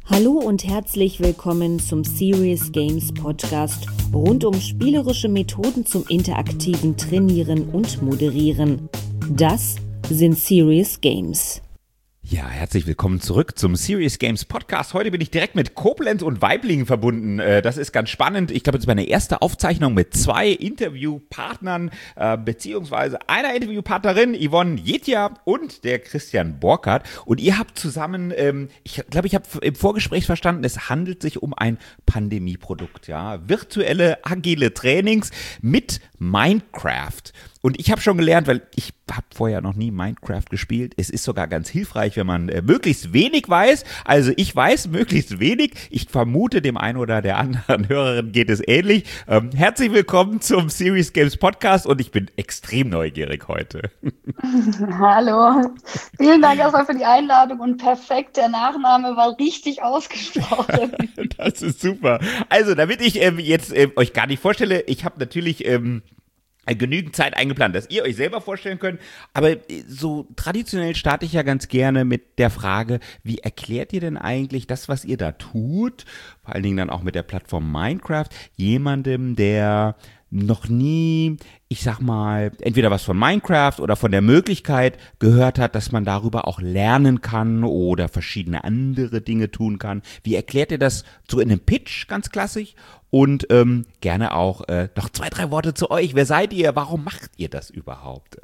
Hallo und herzlich willkommen zum Serious Games Podcast rund um spielerische Methoden zum interaktiven Trainieren und Moderieren. Das sind Serious Games. Ja, herzlich willkommen zurück zum Serious Games Podcast. Heute bin ich direkt mit Koblenz und Waiblingen verbunden. Das ist ganz spannend. Ich glaube, das ist meine erste Aufzeichnung mit zwei Interviewpartnern, beziehungsweise einer Interviewpartnerin, Yvonne Jetja und der Christian Borkert. Und ihr habt zusammen, ich glaube, ich habe im Vorgespräch verstanden, es handelt sich um ein Pandemieprodukt, ja. Virtuelle, agile Trainings mit Minecraft. Und ich habe schon gelernt, weil ich habe vorher noch nie Minecraft gespielt. Es ist sogar ganz hilfreich, wenn man möglichst wenig weiß. Also ich weiß möglichst wenig. Ich vermute, dem einen oder der anderen Hörerin geht es ähnlich. Herzlich willkommen zum Serious Games Podcast und ich bin extrem neugierig heute. Hallo. Vielen Dank erstmal für die Einladung und perfekt, der Nachname war richtig ausgesprochen. Das ist super. Also, damit ich jetzt euch gar nicht vorstelle, ich habe natürlich genügend Zeit eingeplant, dass ihr euch selber vorstellen könnt. Aber so traditionell starte ich ja ganz gerne mit der Frage, wie erklärt ihr denn eigentlich das, was ihr da tut, vor allen Dingen dann auch mit der Plattform Minecraft, jemandem, der noch nie, ich sag mal, entweder was von Minecraft oder von der Möglichkeit gehört hat, dass man darüber auch lernen kann oder verschiedene andere Dinge tun kann. Wie erklärt ihr das so in einem Pitch, ganz klassisch? Und gerne auch noch 2, 3 Worte zu euch. Wer seid ihr? Warum macht ihr das überhaupt?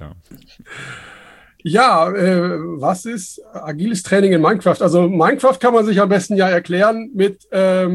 Ja, was ist agiles Training in Minecraft? Also Minecraft kann man sich am besten ja erklären mit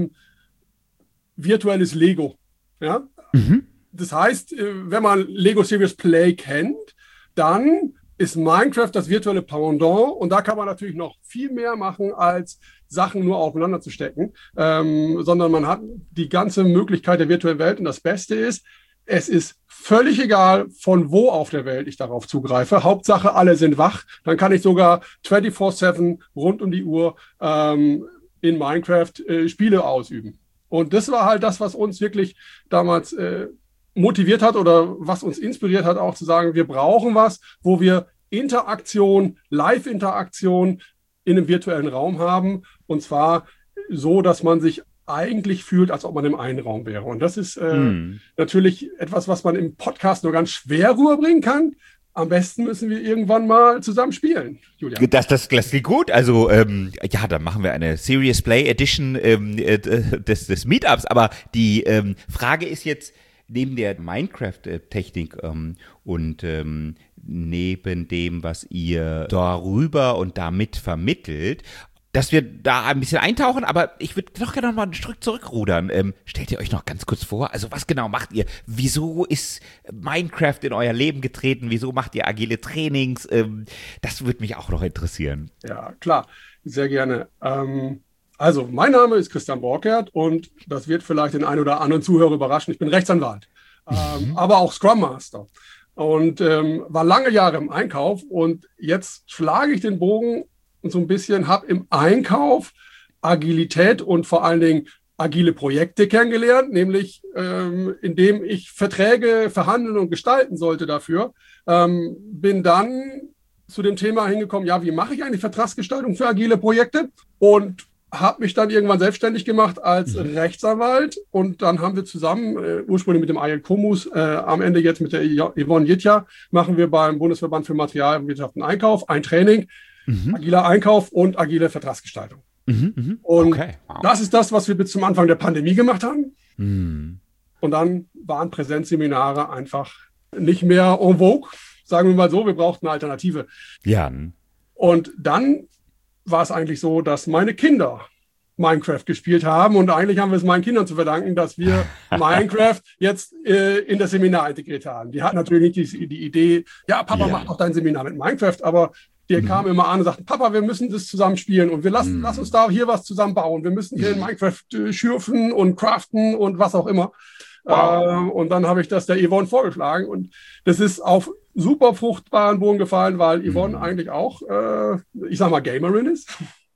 virtuelles Lego. Ja? Mhm. Das heißt, wenn man Lego Serious Play kennt, dann ist Minecraft das virtuelle Pendant und da kann man natürlich noch viel mehr machen, als Sachen nur aufeinander zu stecken, sondern man hat die ganze Möglichkeit der virtuellen Welt und das Beste ist, es ist völlig egal, von wo auf der Welt ich darauf zugreife. Hauptsache, alle sind wach. Dann kann ich sogar 24/7 rund um die Uhr in Minecraft Spiele ausüben. Und das war halt das, was uns wirklich damals motiviert hat oder was uns inspiriert hat, auch zu sagen, wir brauchen was, wo wir Interaktion, Live-Interaktion in einem virtuellen Raum haben. Und zwar so, dass man sich eigentlich fühlt, als ob man im einen Raum wäre. Und das ist natürlich etwas, was man im Podcast nur ganz schwer rüberbringen kann. Am besten müssen wir irgendwann mal zusammen spielen, Julian. Das klingt gut. Also, ja, dann machen wir eine Serious Play Edition des Meetups. Aber die Frage ist jetzt, neben der Minecraft-Technik und neben dem, was ihr darüber und damit vermittelt, dass wir da ein bisschen eintauchen, aber ich würde doch gerne noch mal ein Stück zurückrudern. Stellt ihr euch noch ganz kurz vor, also was genau macht ihr? Wieso ist Minecraft in euer Leben getreten? Wieso macht ihr agile Trainings? Das würde mich auch noch interessieren. Ja, klar, sehr gerne. Also, mein Name ist Christian Borkert und das wird vielleicht den einen oder anderen Zuhörer überraschen. Ich bin Rechtsanwalt, aber auch Scrum Master und war lange Jahre im Einkauf und jetzt schlage ich den Bogen und so ein bisschen, habe im Einkauf Agilität und vor allen Dingen agile Projekte kennengelernt, nämlich indem ich Verträge verhandeln und gestalten sollte dafür, bin dann zu dem Thema hingekommen, ja, wie mache ich eigentlich Vertragsgestaltung für agile Projekte? Und habe mich dann irgendwann selbstständig gemacht als Rechtsanwalt und dann haben wir zusammen, ursprünglich mit dem Ayel Komus, am Ende jetzt mit der Yvonne Jetja, machen wir beim Bundesverband für Materialwirtschaft und Einkauf ein Training, agiler Einkauf und agile Vertragsgestaltung. Und Okay. Wow. das ist das, was wir bis zum Anfang der Pandemie gemacht haben. Mhm. Und dann waren Präsenzseminare einfach nicht mehr en vogue, sagen wir mal so, wir brauchten eine Alternative. Ja. Und dann war es eigentlich so, dass meine Kinder Minecraft gespielt haben und eigentlich haben wir es meinen Kindern zu verdanken, dass wir Minecraft jetzt in das Seminar integriert haben. Die hatten natürlich nicht die Idee, ja, Papa, mach doch dein Seminar mit Minecraft, aber die kamen immer an und sagten, Papa, wir müssen das zusammen spielen und lass uns da hier was zusammen bauen. Wir müssen hier in Minecraft schürfen und craften und was auch immer. Wow. Und dann habe ich das der Yvonne vorgeschlagen und das ist auf super fruchtbaren Boden gefallen, weil Yvonne eigentlich auch, ich sag mal, Gamerin ist.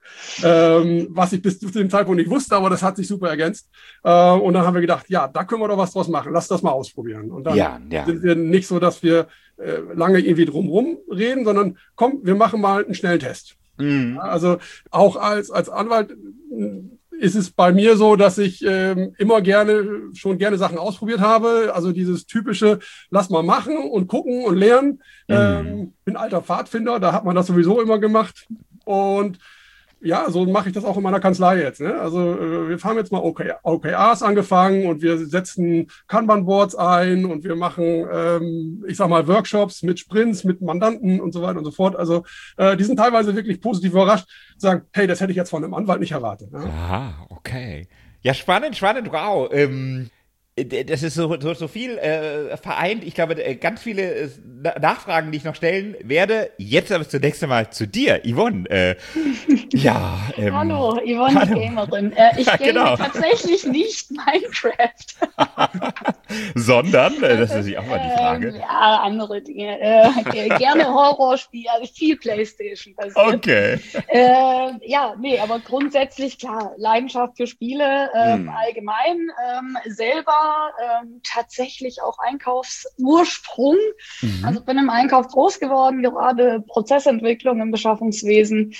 Was ich bis zu dem Zeitpunkt nicht wusste, aber das hat sich super ergänzt. Und dann haben wir gedacht, ja, da können wir doch was draus machen. Lass das mal ausprobieren. Und dann sind wir nicht so, dass wir lange irgendwie drumherum reden, sondern komm, wir machen mal einen schnellen Test. Also auch als Anwalt ist es bei mir so, dass ich immer schon gerne Sachen ausprobiert habe. Also dieses typische, lass mal machen und gucken und lernen. Bin alter Pfadfinder, da hat man das sowieso immer gemacht. Und ja, so mache ich das auch in meiner Kanzlei jetzt. Ne? Also wir haben jetzt mal OKRs angefangen und wir setzen Kanban-Boards ein und wir machen, ich sag mal, Workshops mit Sprints, mit Mandanten und so weiter und so fort. Also die sind teilweise wirklich positiv überrascht, sagen, hey, das hätte ich jetzt von einem Anwalt nicht erwartet. Ne? Aha, okay. Ja, spannend, wow. Das ist so viel vereint. Ich glaube, ganz viele Nachfragen, die ich noch stellen werde. Jetzt aber zunächst einmal zu dir, Yvonne. Hallo, Yvonne, hallo. die Gamerin. Ich game genau. Tatsächlich nicht Minecraft. Sondern, das ist natürlich auch mal die Frage. Ja, andere Dinge. Gerne Horrorspiele, also viel Playstation passiert. Okay. Aber grundsätzlich klar, Leidenschaft für Spiele allgemein, selber tatsächlich auch Einkaufsursprung. Also bin im Einkauf groß geworden, gerade Prozessentwicklung im Beschaffungswesen.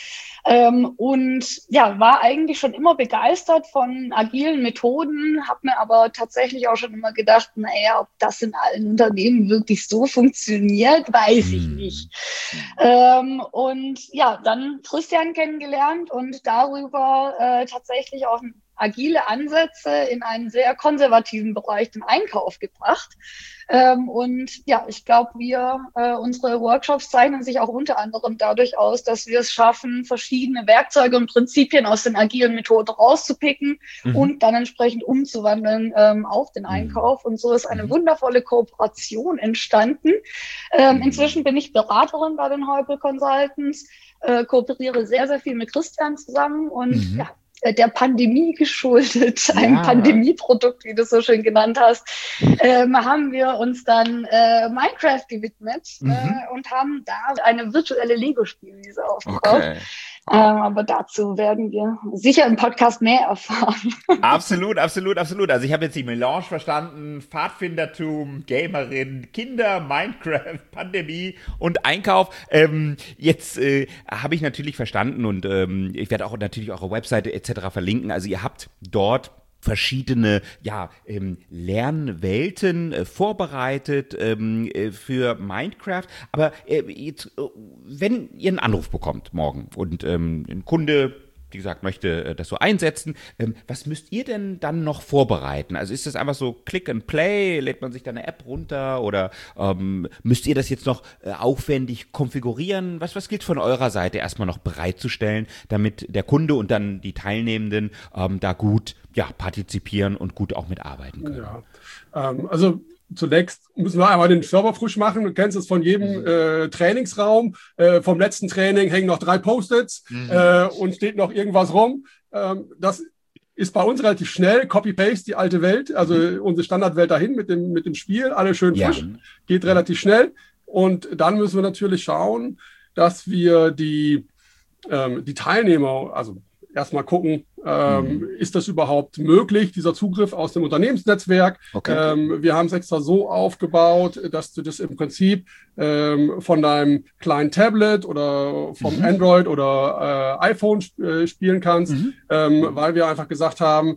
War eigentlich schon immer begeistert von agilen Methoden, habe mir aber tatsächlich auch schon immer gedacht, naja, ob das in allen Unternehmen wirklich so funktioniert, weiß ich nicht. Dann Christian kennengelernt und darüber tatsächlich auch agile Ansätze in einen sehr konservativen Bereich, den Einkauf, gebracht. Ich glaube, unsere Workshops zeichnen sich auch unter anderem dadurch aus, dass wir es schaffen, verschiedene Werkzeuge und Prinzipien aus den agilen Methoden rauszupicken und dann entsprechend umzuwandeln auf den Einkauf. Und so ist eine wundervolle Kooperation entstanden. Inzwischen bin ich Beraterin bei den Heupel Consultants, kooperiere sehr, sehr viel mit Christian zusammen und der Pandemie geschuldet, einem Pandemieprodukt, wie du so schön genannt hast, haben wir uns dann Minecraft gewidmet und haben da eine virtuelle Lego-Spielwiese aufgebaut. Okay. Aber dazu werden wir sicher im Podcast mehr erfahren. Absolut. Also ich habe jetzt die Melange verstanden: Pfadfindertum, Gamerin, Kinder, Minecraft, Pandemie und Einkauf. Jetzt habe ich natürlich verstanden und ich werde auch natürlich eure Webseite etc. verlinken. Also ihr habt dort verschiedene Lernwelten vorbereitet für Minecraft. Aber jetzt, wenn ihr einen Anruf bekommt morgen und ein Kunde, wie gesagt, möchte das so einsetzen, was müsst ihr denn dann noch vorbereiten? Also ist das einfach so Click and Play, lädt man sich da eine App runter oder müsst ihr das jetzt noch aufwendig konfigurieren? Was gilt von eurer Seite erstmal noch bereitzustellen, damit der Kunde und dann die Teilnehmenden da gut partizipieren und gut auch mitarbeiten können? Ja, also zunächst müssen wir einmal den Server frisch machen. Du kennst es von jedem Trainingsraum. Vom letzten Training hängen noch 3 Post-its und steht noch irgendwas rum. Das ist bei uns relativ schnell. Copy-Paste, die alte Welt, also unsere Standardwelt dahin mit dem Spiel. Alles schön frisch. Geht relativ schnell. Und dann müssen wir natürlich schauen, dass wir die Teilnehmer, also erstmal gucken, ist das überhaupt möglich, dieser Zugriff aus dem Unternehmensnetzwerk? Okay. Wir haben es extra so aufgebaut, dass du das im Prinzip von deinem kleinen Tablet oder vom Android oder iPhone spielen kannst, weil wir einfach gesagt haben,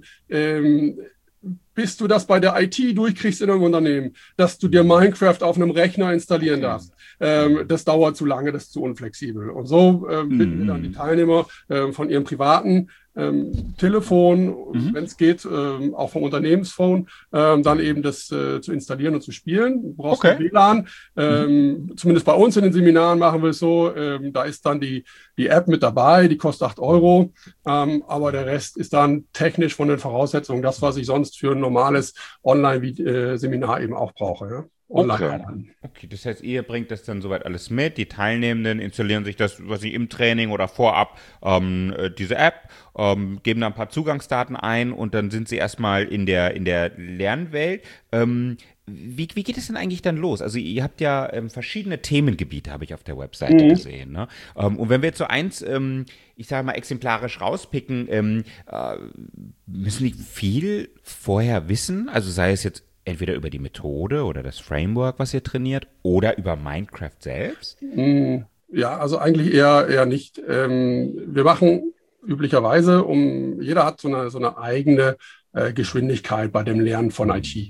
bis du das bei der IT durchkriegst in einem Unternehmen, dass du dir Minecraft auf einem Rechner installieren darfst. Das dauert zu lange, das ist zu unflexibel. Und so bitten wir dann die Teilnehmer von ihrem privaten Telefon, wenn es geht, auch vom Unternehmensphone, dann eben das zu installieren und zu spielen. Du brauchst ein WLAN. Zumindest bei uns in den Seminaren machen wir es so, da ist dann die App mit dabei, die kostet 8 €, aber der Rest ist dann technisch von den Voraussetzungen das, was ich sonst für ein normales Online-Seminar eben auch brauche. Ja? Okay, das heißt, ihr bringt das dann soweit alles mit, die Teilnehmenden installieren sich das, was sie im Training oder vorab, diese App, geben da ein paar Zugangsdaten ein und dann sind sie erstmal in der Lernwelt. Wie geht es denn eigentlich dann los? Also ihr habt ja verschiedene Themengebiete, habe ich auf der Webseite gesehen. Ne? Und wenn wir jetzt so eins, ich sage mal, exemplarisch rauspicken, müssen die viel vorher wissen? Also sei es jetzt entweder über die Methode oder das Framework, was ihr trainiert, oder über Minecraft selbst? Ja, also eigentlich eher nicht. Wir machen üblicherweise, jeder hat so eine eigene Geschwindigkeit bei dem Lernen von IT.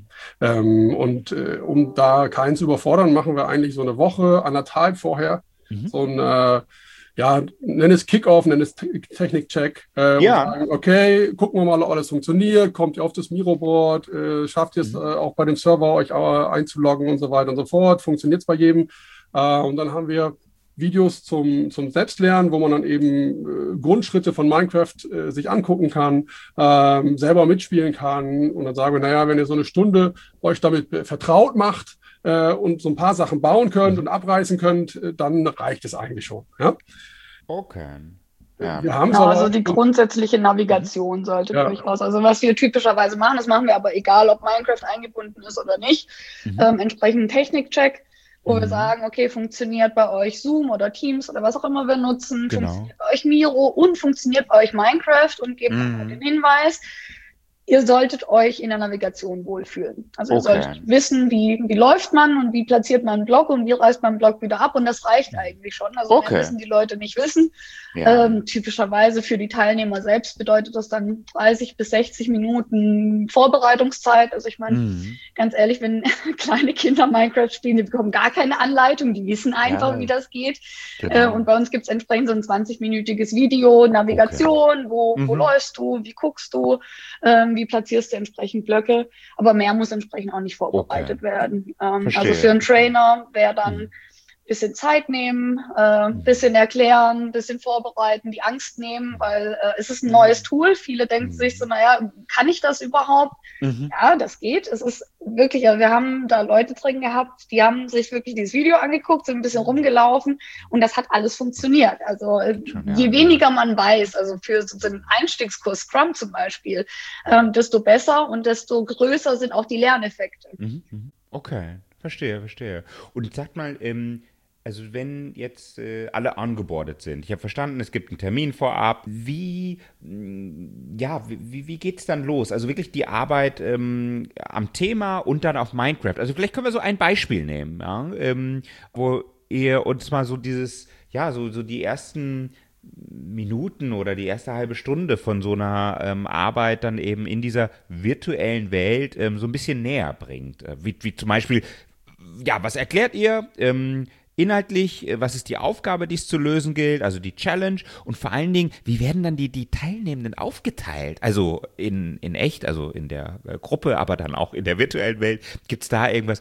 Um da keinen zu überfordern, machen wir eigentlich so eine Woche, 1,5 vorher so ein nenn es Kickoff, nenn es Technik-Check. Und sagen, okay, gucken wir mal, ob alles funktioniert. Kommt ihr auf das Miro-Board? Schafft ihr es auch bei dem Server euch einzuloggen und so weiter und so fort? Funktioniert es bei jedem? Und dann haben wir Videos zum Selbstlernen, wo man dann eben Grundschritte von Minecraft sich angucken kann, selber mitspielen kann. Und dann sagen wir, naja, wenn ihr so eine Stunde euch damit vertraut macht und so ein paar Sachen bauen könnt und abreißen könnt, dann reicht es eigentlich schon. Ja? Okay. Ja. Also die grundsätzliche Navigation sollte durchaus. Also was wir typischerweise machen, das machen wir aber egal, ob Minecraft eingebunden ist oder nicht, entsprechenden Technik-Check, wo wir sagen, okay, funktioniert bei euch Zoom oder Teams oder was auch immer wir nutzen, funktioniert bei euch Miro und funktioniert bei euch Minecraft und geben den Hinweis, ihr solltet euch in der Navigation wohlfühlen. Also ihr solltet wissen, wie läuft man und wie platziert man einen Block und wie reißt man einen Block wieder ab und das reicht eigentlich schon. Also mehr müssen die Leute nicht wissen. Typischerweise für die Teilnehmer selbst bedeutet das dann 30 bis 60 Minuten Vorbereitungszeit. Also ich meine, ganz ehrlich, wenn kleine Kinder Minecraft spielen, die bekommen gar keine Anleitung, die wissen einfach, wie das geht. Und bei uns gibt es entsprechend so ein 20-minütiges Video, Navigation, wo läufst du, wie guckst du, wie platzierst du entsprechend Blöcke, aber mehr muss entsprechend auch nicht vorbereitet werden. Also für einen Trainer wäre dann bisschen Zeit nehmen, bisschen erklären, bisschen vorbereiten, die Angst nehmen, weil es ist ein neues Tool. Viele denken sich so, naja, kann ich das überhaupt? Ja, das geht. Es ist wirklich, also wir haben da Leute drin gehabt, die haben sich wirklich dieses Video angeguckt, sind ein bisschen rumgelaufen und das hat alles funktioniert. Also je weniger man weiß, also für so einen Einstiegskurs Scrum zum Beispiel, desto besser und desto größer sind auch die Lerneffekte. Okay, verstehe. Und sag mal, also wenn jetzt alle ongeboardet sind, ich habe verstanden, es gibt einen Termin vorab, wie geht's dann los? Also wirklich die Arbeit am Thema und dann auf Minecraft. Also vielleicht können wir so ein Beispiel nehmen, wo ihr uns mal so dieses, so die ersten Minuten oder die erste halbe Stunde von so einer Arbeit dann eben in dieser virtuellen Welt so ein bisschen näher bringt. Wie zum Beispiel, was erklärt ihr inhaltlich, was ist die Aufgabe, die es zu lösen gilt, also die Challenge und vor allen Dingen, wie werden dann die Teilnehmenden aufgeteilt? Also in echt, also in der Gruppe, aber dann auch in der virtuellen Welt. Gibt es da irgendwas,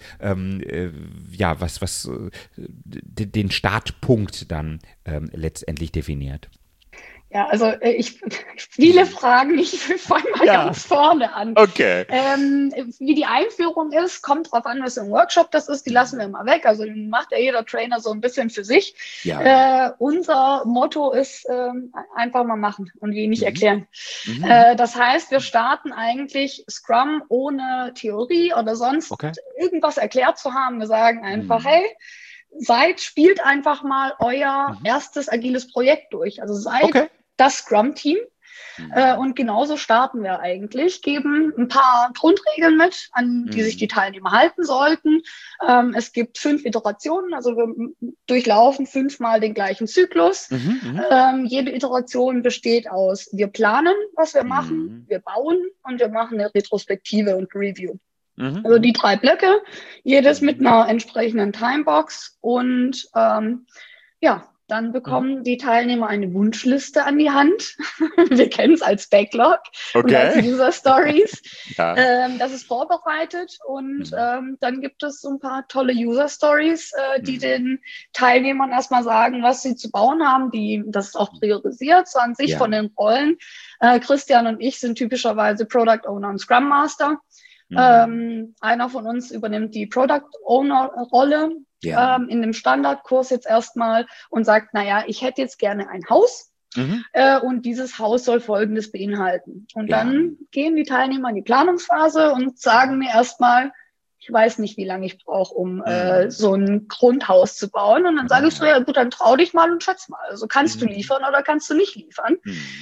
was den Startpunkt dann letztendlich definiert? Ja, also viele Fragen, ich fange mal ganz vorne an. Okay. Wie die Einführung ist, kommt drauf an, was im Workshop das ist, die lassen wir mal weg. Also macht ja jeder Trainer so ein bisschen für sich. Ja. Unser Motto ist einfach mal machen und wenig erklären. Das heißt, wir starten eigentlich Scrum ohne Theorie oder sonst irgendwas erklärt zu haben. Wir sagen einfach, hey, spielt einfach mal euer erstes agiles Projekt durch. Also seid das Scrum-Team. Und genauso starten wir eigentlich, geben ein paar Grundregeln mit, an die sich die Teilnehmer halten sollten. Es gibt 5 Iterationen, also wir durchlaufen 5-mal den gleichen Zyklus. Jede Iteration besteht aus, wir planen, was wir machen, wir bauen und wir machen eine Retrospektive und Review. Also die 3 Blöcke, jedes mit einer entsprechenden Timebox und dann bekommen die Teilnehmer eine Wunschliste an die Hand. Wir kennen es als Backlog und als User Stories. Das ist vorbereitet und dann gibt es so ein paar tolle User Stories, die den Teilnehmern erstmal sagen, was sie zu bauen haben. Das ist auch priorisiert, so an sich von den Rollen. Christian und ich sind typischerweise Product Owner und Scrum Master. Einer von uns übernimmt die Product Owner Rolle in dem Standardkurs jetzt erstmal und sagt, naja, ich hätte jetzt gerne ein Haus und dieses Haus soll Folgendes beinhalten. Und dann gehen die Teilnehmer in die Planungsphase und sagen mir erstmal, ich weiß nicht, wie lange ich brauche, um so ein Grundhaus zu bauen. Und dann sage ich so, ja gut, dann trau dich mal und schätz mal. Also kannst du liefern oder kannst du nicht liefern?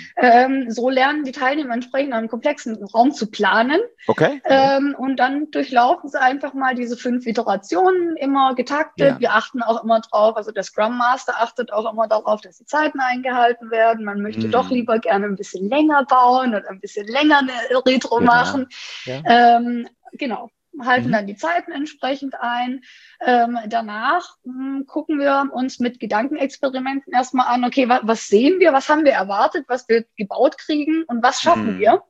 So lernen die Teilnehmer entsprechend einen komplexen Raum zu planen. Okay. Und dann durchlaufen sie einfach mal diese 5 Iterationen, immer getaktet. Ja. Wir achten auch immer drauf, also der Scrum Master achtet auch immer darauf, dass die Zeiten eingehalten werden. Man möchte doch lieber gerne ein bisschen länger bauen oder ein bisschen länger eine Retro machen. Ja. Genau. Halten dann die Zeiten entsprechend ein. Danach gucken wir uns mit Gedankenexperimenten erstmal an, okay, was sehen wir, was haben wir erwartet, was wir gebaut kriegen und was schaffen wir.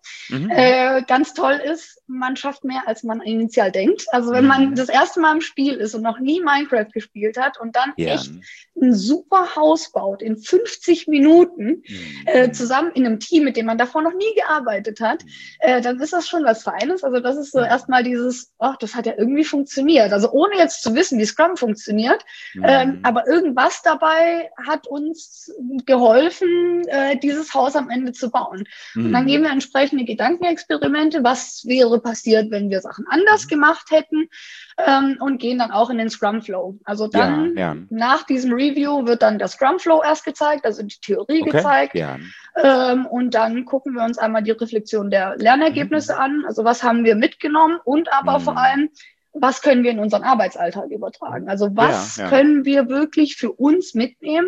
Ganz toll ist, man schafft mehr, als man initial denkt. Also wenn man das erste Mal im Spiel ist und noch nie Minecraft gespielt hat und dann echt ein super Haus baut in 50 Minuten zusammen in einem Team, mit dem man davor noch nie gearbeitet hat, dann ist das schon was Feines. Also das ist so erstmal dieses, ach, das hat ja irgendwie funktioniert. Also ohne jetzt zu wissen, wie Scrum funktioniert, aber irgendwas dabei hat uns geholfen, dieses Haus am Ende zu bauen. Und dann gehen wir entsprechende Gedankenexperimente, was wäre passiert, wenn wir Sachen anders gemacht hätten, und gehen dann auch in den Scrum Flow. Also dann nach diesem Review wird dann der Scrum Flow erst gezeigt, also die Theorie gezeigt. Und dann gucken wir uns einmal die Reflexion der Lernergebnisse an. Also was haben wir mitgenommen und aber vor allem, was können wir in unseren Arbeitsalltag übertragen? Also was können wir wirklich für uns mitnehmen?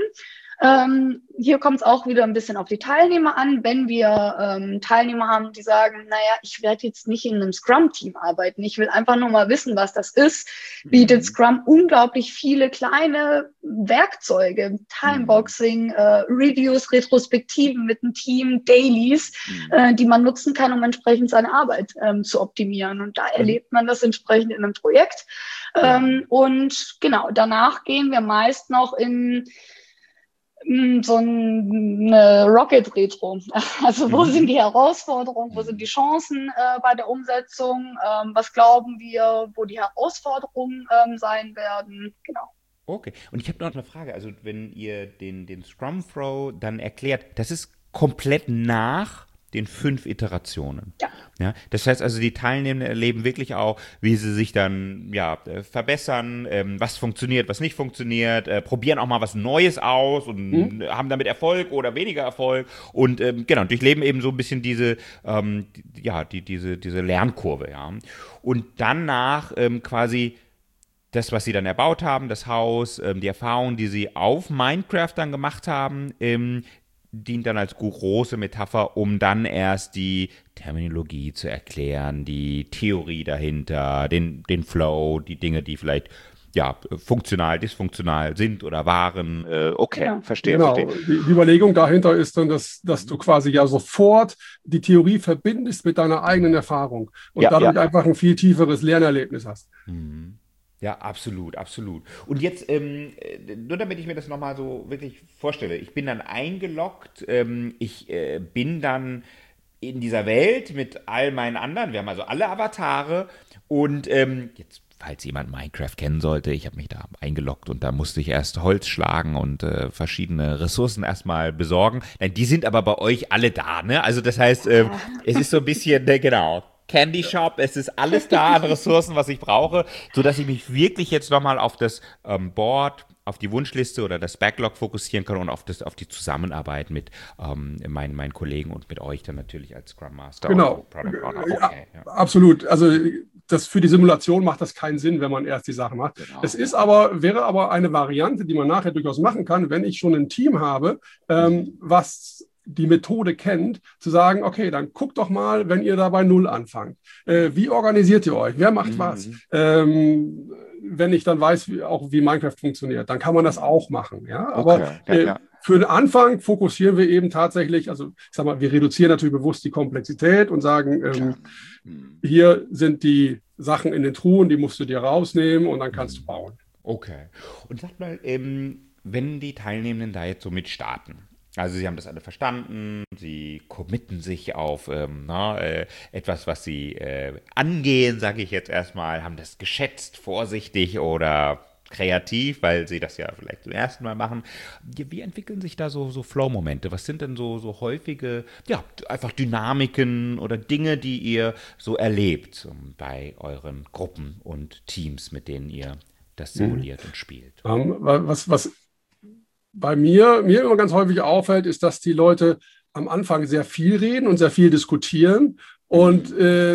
Hier kommt es auch wieder ein bisschen auf die Teilnehmer an. Wenn wir Teilnehmer haben, die sagen, naja, ich werde jetzt nicht in einem Scrum-Team arbeiten, ich will einfach nur mal wissen, was das ist, bietet Scrum unglaublich viele kleine Werkzeuge, Timeboxing, Reviews, Retrospektiven mit dem Team, Dailies, die man nutzen kann, um entsprechend seine Arbeit zu optimieren. Und da erlebt man das entsprechend in einem Projekt. Und genau, danach gehen wir meist noch in so eine Rocket-Retro. Also wo sind die Herausforderungen, wo sind die Chancen bei der Umsetzung, was glauben wir, wo die Herausforderungen sein werden, genau. Okay, und ich habe noch eine Frage, also wenn ihr den Scrum Flow dann erklärt, das ist komplett nach den 5 Iterationen. Ja, das heißt also, die Teilnehmenden erleben wirklich auch, wie sie sich dann verbessern, was funktioniert, was nicht funktioniert, probieren auch mal was Neues aus und haben damit Erfolg oder weniger Erfolg und genau, durchleben eben so ein bisschen diese Lernkurve. Ja. Und danach quasi das, was sie dann erbaut haben, das Haus, die Erfahrungen, die sie auf Minecraft dann gemacht haben, dient dann als große Metapher, um dann erst die Terminologie zu erklären, die Theorie dahinter, den Flow, die Dinge, die vielleicht funktional, dysfunktional sind oder waren. Okay, verstehe. Genau, die Überlegung dahinter ist dann, dass du quasi sofort die Theorie verbindest mit deiner eigenen Erfahrung und dadurch einfach ein viel tieferes Lernerlebnis hast. Ja, absolut, absolut. Und jetzt, nur damit ich mir das nochmal so wirklich vorstelle, ich bin dann eingeloggt, ich bin dann in dieser Welt mit all meinen anderen, wir haben also alle Avatare und jetzt, falls jemand Minecraft kennen sollte, ich habe mich da eingeloggt und da musste ich erst Holz schlagen und verschiedene Ressourcen erstmal besorgen. Nein, die sind aber bei euch alle da, ne? Also das heißt, es ist so ein bisschen, genau, Candy Shop, es ist alles da an Ressourcen, was ich brauche, sodass ich mich wirklich jetzt nochmal auf das Board, auf die Wunschliste oder das Backlog fokussieren kann und auf die Zusammenarbeit mit meinen Kollegen und mit euch dann natürlich als Scrum Master. Genau, okay, absolut. Also für die Simulation macht das keinen Sinn, wenn man erst die Sache macht. Genau. Es wäre aber eine Variante, die man nachher durchaus machen kann, wenn ich schon ein Team habe, was die Methode kennt, zu sagen, okay, dann guckt doch mal, wenn ihr da bei Null anfangt. Wie organisiert ihr euch? Wer macht was? Wenn ich dann weiß, wie Minecraft funktioniert, dann kann man das auch machen. Ja? Aber für den Anfang fokussieren wir eben tatsächlich, also ich sag mal, wir reduzieren natürlich bewusst die Komplexität und sagen, hier sind die Sachen in den Truhen, die musst du dir rausnehmen und dann kannst du bauen. Okay. Und sag mal, wenn die Teilnehmenden da jetzt so mit starten, also sie haben das alle verstanden, sie committen sich auf etwas, was sie angehen, sage ich jetzt erstmal, haben das geschätzt, vorsichtig oder kreativ, weil sie das ja vielleicht zum ersten Mal machen. Wie entwickeln sich da so Flow-Momente? Was sind denn so häufige, ja, einfach Dynamiken oder Dinge, die ihr so erlebt bei euren Gruppen und Teams, mit denen ihr das simuliert und spielt? Was bei mir immer ganz häufig auffällt, ist, dass die Leute am Anfang sehr viel reden und sehr viel diskutieren und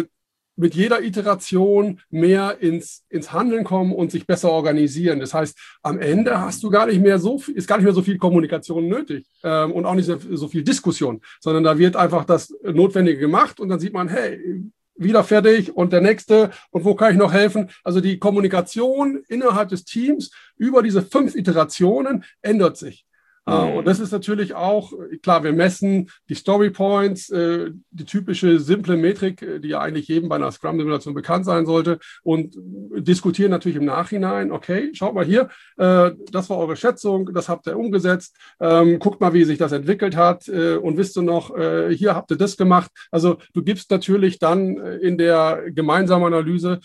mit jeder Iteration mehr ins Handeln kommen und sich besser organisieren. Das heißt, am Ende ist gar nicht mehr so viel Kommunikation nötig und auch nicht so viel Diskussion, sondern da wird einfach das Notwendige gemacht und dann sieht man, hey, wieder fertig und der nächste und wo kann ich noch helfen? Also die Kommunikation innerhalb des Teams über diese 5 Iterationen ändert sich. Und das ist natürlich auch, klar, wir messen die Story Points, die typische simple Metrik, die ja eigentlich jedem bei einer Scrum-Simulation bekannt sein sollte und diskutieren natürlich im Nachhinein, okay, schaut mal hier, das war eure Schätzung, das habt ihr umgesetzt, guckt mal, wie sich das entwickelt hat und wisst ihr noch, hier habt ihr das gemacht. Also du gibst natürlich dann in der gemeinsamen Analyse,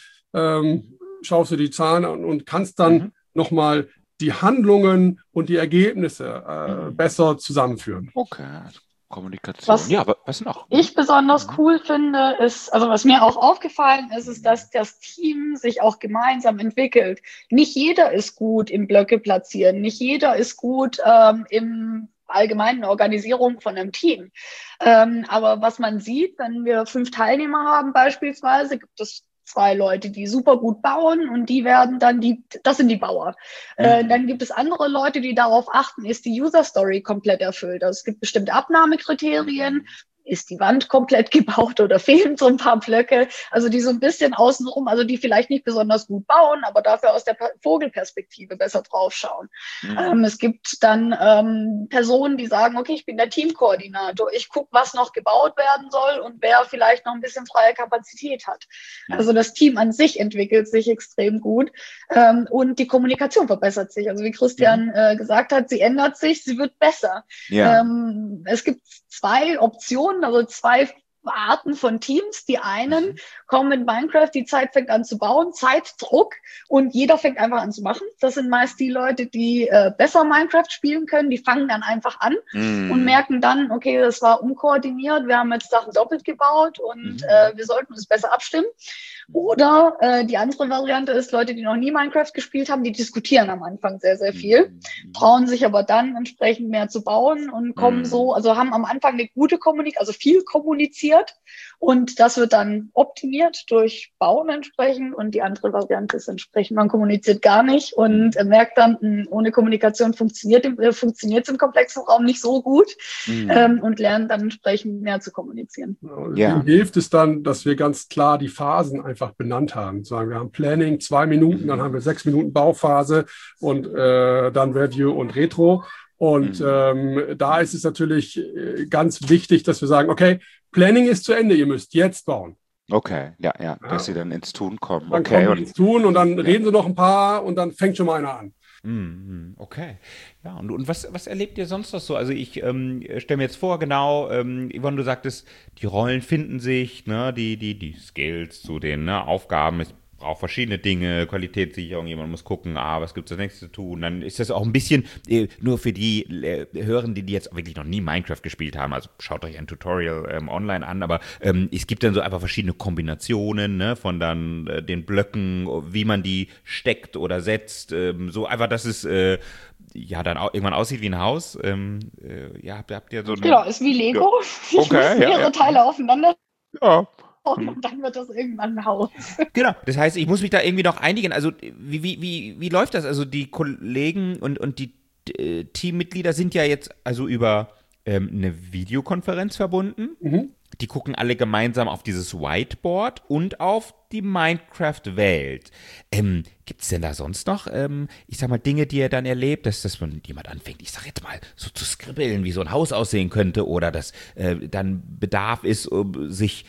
schaust du die Zahlen an und kannst dann nochmal die Handlungen und die Ergebnisse besser zusammenführen. Okay, Kommunikation. Was noch? Ich besonders cool finde, ist, also was mir auch aufgefallen ist, ist, dass das Team sich auch gemeinsam entwickelt. Nicht jeder ist gut im Blöcke platzieren, nicht jeder ist gut im allgemeinen Organisierung von einem Team. Aber was man sieht, wenn wir 5 Teilnehmer haben beispielsweise, gibt es 2 Leute, die super gut bauen und die werden dann das sind die Bauer. Dann gibt es andere Leute, die darauf achten, ist die User Story komplett erfüllt. Also es gibt bestimmte Abnahmekriterien. Ist die Wand komplett gebaut oder fehlen so ein paar Blöcke? Also die so ein bisschen außenrum, also die vielleicht nicht besonders gut bauen, aber dafür aus der Vogelperspektive besser draufschauen. Es gibt dann Personen, die sagen, okay, ich bin der Teamkoordinator, ich gucke, was noch gebaut werden soll und wer vielleicht noch ein bisschen freie Kapazität hat. Also das Team an sich entwickelt sich extrem gut und die Kommunikation verbessert sich. Also wie Christian gesagt hat, sie ändert sich, sie wird besser. Ja. Es gibt 2 Optionen, also 2 Arten von Teams. Die einen kommen in Minecraft, die Zeit fängt an zu bauen, Zeitdruck und jeder fängt einfach an zu machen. Das sind meist die Leute, die besser Minecraft spielen können. Die fangen dann einfach an und merken dann, okay, das war unkoordiniert, wir haben jetzt Sachen doppelt gebaut und wir sollten uns besser abstimmen. Oder die andere Variante ist, Leute, die noch nie Minecraft gespielt haben, die diskutieren am Anfang sehr, sehr viel, trauen sich aber dann entsprechend mehr zu bauen und kommen so, also haben am Anfang eine gute Kommunikation, also viel kommuniziert und das wird dann optimiert durch Bauen entsprechend und die andere Variante ist entsprechend, man kommuniziert gar nicht und merkt dann, ohne Kommunikation funktioniert es im komplexen Raum nicht so gut und lernt dann entsprechend mehr zu kommunizieren. Ja. Wie hilft es dann, dass wir ganz klar die Phasen einfach benannt haben? Sagen wir haben Planning 2 Minuten, dann haben wir 6 Minuten Bauphase und dann Review und Retro. Und da ist es natürlich ganz wichtig, dass wir sagen, okay, Planning ist zu Ende, ihr müsst jetzt bauen. Okay, ja, dass sie dann ins Tun kommen. Dann kommen ins Tun und dann reden sie noch ein paar und dann fängt schon mal einer an. Okay. Ja, und was erlebt ihr sonst noch so? Also ich stelle mir jetzt vor, genau, Yvonne, du sagtest, die Rollen finden sich, ne, die Skills zu den Aufgaben, es braucht verschiedene Dinge, Qualitätssicherung, jemand muss gucken, was gibt es das nächste zu tun. Dann ist das auch ein bisschen nur für die Hörenden, die jetzt wirklich noch nie Minecraft gespielt haben, also schaut euch ein Tutorial online an, aber es gibt dann so einfach verschiedene Kombinationen, ne, von dann den Blöcken, wie man die steckt oder setzt, so einfach, dass es dann auch irgendwann aussieht wie ein Haus. Habt ihr so eine... Genau, ist wie Lego. Ja. Okay, mehrere Teile aufeinander. Ja. Und dann wird das irgendwann ein Haus. Genau, das heißt, ich muss mich da irgendwie noch einigen. Also wie läuft das? Also die Kollegen und die Teammitglieder sind ja jetzt also über eine Videokonferenz verbunden. Die gucken alle gemeinsam auf dieses Whiteboard und auf die Minecraft-Welt. Gibt es denn da sonst noch, ich sag mal, Dinge, die ihr dann erlebt, dass man jemand anfängt, ich sag jetzt mal, so zu skribbeln, wie so ein Haus aussehen könnte oder dass dann Bedarf ist, sich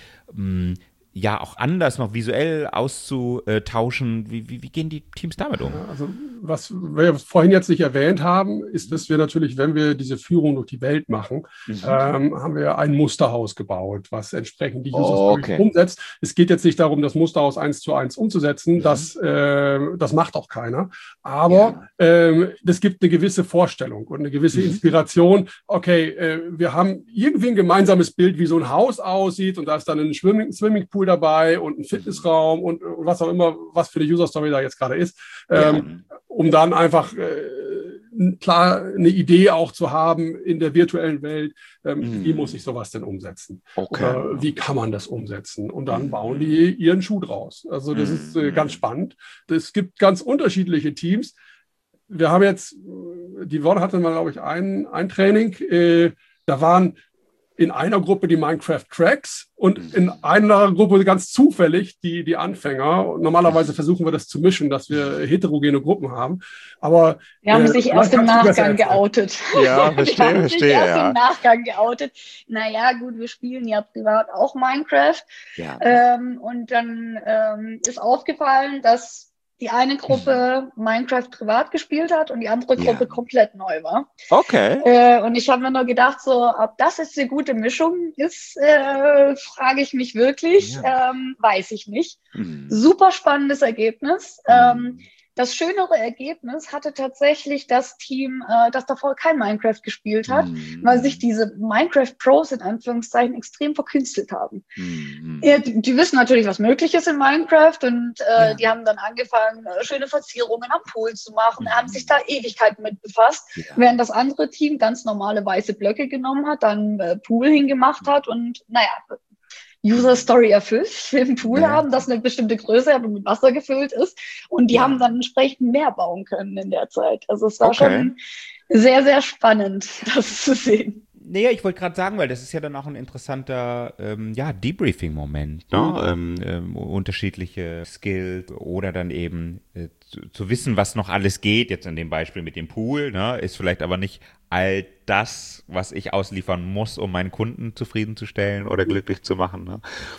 auch anders noch visuell auszutauschen. Wie gehen die Teams damit um? Also was wir vorhin jetzt nicht erwähnt haben, ist, dass wir natürlich, wenn wir diese Führung durch die Welt machen, haben wir ein Musterhaus gebaut, was entsprechend die User Stories umsetzt. Es geht jetzt nicht darum, das Musterhaus 1:1 umzusetzen, das macht auch keiner. Aber das gibt eine gewisse Vorstellung und eine gewisse Inspiration. Okay, wir haben irgendwie ein gemeinsames Bild, wie so ein Haus aussieht, und da ist dann ein Swimmingpool dabei und ein Fitnessraum und was auch immer, was für eine User Story da jetzt gerade ist, um dann einfach klar eine Idee auch zu haben in der virtuellen Welt, wie muss ich sowas denn umsetzen? Oder wie kann man das umsetzen? Und dann bauen die ihren Schuh draus. Also das ist ganz spannend. Es gibt ganz unterschiedliche Teams. Wir haben jetzt, die Woche hatten wir, glaube ich, ein Training, da waren in einer Gruppe die Minecraft-Cracks und in einer Gruppe ganz zufällig die Anfänger. Und normalerweise versuchen wir das zu mischen, dass wir heterogene Gruppen haben. Aber die haben sich erst im Nachgang geoutet. Ja, verstehe. Erst im Nachgang geoutet. Naja, gut, wir spielen ja privat auch Minecraft. Ja. Und dann ist aufgefallen, dass die eine Gruppe Minecraft privat gespielt hat und die andere Gruppe komplett neu war. Okay. Und ich habe mir nur gedacht, so, ob das jetzt eine gute Mischung ist, frage ich mich wirklich. Weiß ich nicht. Super spannendes Ergebnis. Das schönere Ergebnis hatte tatsächlich das Team, das davor kein Minecraft gespielt hat, weil sich diese Minecraft-Pros in Anführungszeichen extrem verkünstelt haben. Die wissen natürlich, was möglich ist in Minecraft, und die haben dann angefangen, schöne Verzierungen am Pool zu machen, haben sich da Ewigkeiten mit befasst, während das andere Team ganz normale weiße Blöcke genommen hat, dann Pool hingemacht hat und User Story erfüllt. Ich will einen Pool haben, das eine bestimmte Größe hat und mit Wasser gefüllt ist. Und die haben dann entsprechend mehr bauen können in der Zeit. Also es war schon sehr, sehr spannend, das zu sehen. Naja, ich wollte gerade sagen, weil das ist ja dann auch ein interessanter Debriefing-Moment. Ne? Unterschiedliche Skills oder dann eben zu wissen, was noch alles geht, jetzt in dem Beispiel mit dem Pool, ne? Ist vielleicht aber nicht all das, was ich ausliefern muss, um meinen Kunden zufriedenzustellen oder glücklich zu machen. Ne?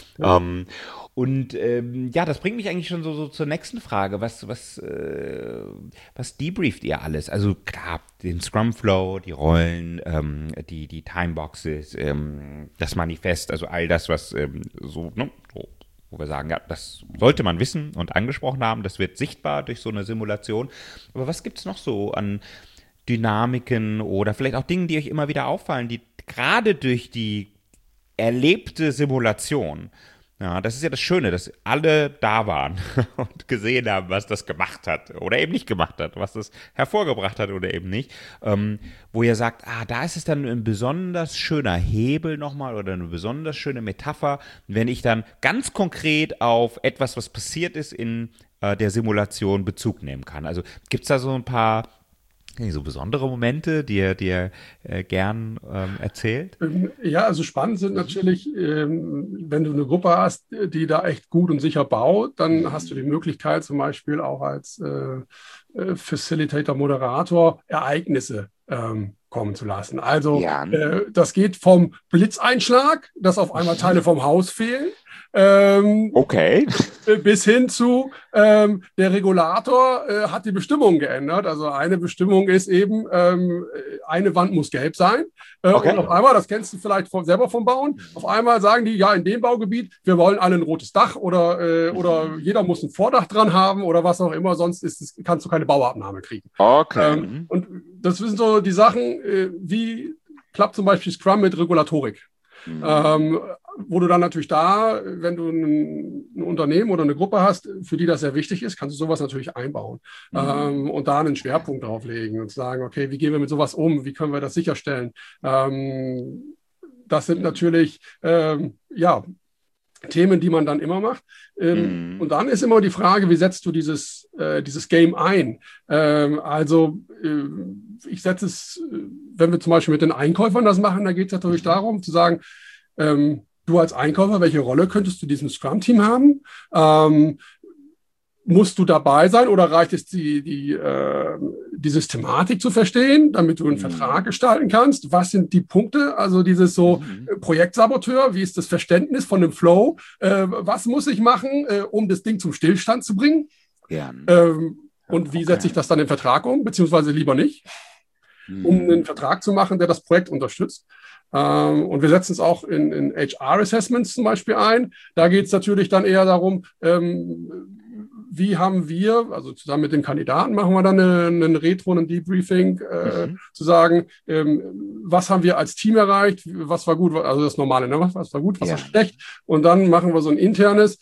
Das bringt mich eigentlich schon so zur nächsten Frage. Was debrieft ihr alles? Also klar, den Scrum Flow, die Rollen, die Timeboxes, das Manifest, also all das, was wo wir sagen, ja, das sollte man wissen und angesprochen haben, das wird sichtbar durch so eine Simulation. Aber was gibt es noch so an Dynamiken oder vielleicht auch Dingen, die euch immer wieder auffallen, die gerade durch die erlebte Simulation, das ist ja das Schöne, dass alle da waren und gesehen haben, was das gemacht hat oder eben nicht gemacht hat, was das hervorgebracht hat oder eben nicht, wo ihr sagt, da ist es dann ein besonders schöner Hebel nochmal oder eine besonders schöne Metapher, wenn ich dann ganz konkret auf etwas, was passiert ist in der Simulation Bezug nehmen kann. Also gibt es da so ein paar so besondere Momente, die ihr gern erzählt? Ja, also spannend sind natürlich, wenn du eine Gruppe hast, die da echt gut und sicher baut, dann hast du die Möglichkeit zum Beispiel auch als Facilitator, Moderator Ereignisse kommen zu lassen. Also das geht vom Blitzeinschlag, dass auf einmal Teile vom Haus fehlen, bis hin zu der Regulator hat die Bestimmung geändert. Also eine Bestimmung ist eben, eine Wand muss gelb sein. Und auf einmal, das kennst du vielleicht selber vom Bauen, auf einmal sagen die, in dem Baugebiet, wir wollen alle ein rotes Dach oder jeder muss ein Vordach dran haben oder was auch immer, sonst kannst du keine Bauabnahme kriegen. Und das sind so die Sachen, wie klappt zum Beispiel Scrum mit Regulatorik. Wo du dann natürlich wenn du ein Unternehmen oder eine Gruppe hast, für die das sehr wichtig ist, kannst du sowas natürlich einbauen und da einen Schwerpunkt drauf legen und sagen, okay, wie gehen wir mit sowas um, wie können wir das sicherstellen? Das sind natürlich, Themen, die man dann immer macht. Und dann ist immer die Frage, wie setzt du dieses Game ein? Ich setze es, wenn wir zum Beispiel mit den Einkäufern das machen, da geht es natürlich darum zu sagen, du als Einkäufer, welche Rolle könntest du diesem Scrum-Team haben? Musst du dabei sein oder reicht es, die Systematik zu verstehen, damit du einen Vertrag gestalten kannst? Was sind die Punkte? Also dieses Projektsaboteur, wie ist das Verständnis von dem Flow? Was muss ich machen, um das Ding zum Stillstand zu bringen? und wie setze ich das dann in Vertrag um, beziehungsweise lieber nicht, um einen Vertrag zu machen, der das Projekt unterstützt. Und wir setzen es auch in HR-Assessments zum Beispiel ein. Da geht es natürlich dann eher darum, wie haben wir, also zusammen mit dem Kandidaten machen wir dann einen Retro, ein Debriefing, zu sagen, was haben wir als Team erreicht, was war gut, also das Normale, ne? Was war gut, was war schlecht. Und dann machen wir so ein internes,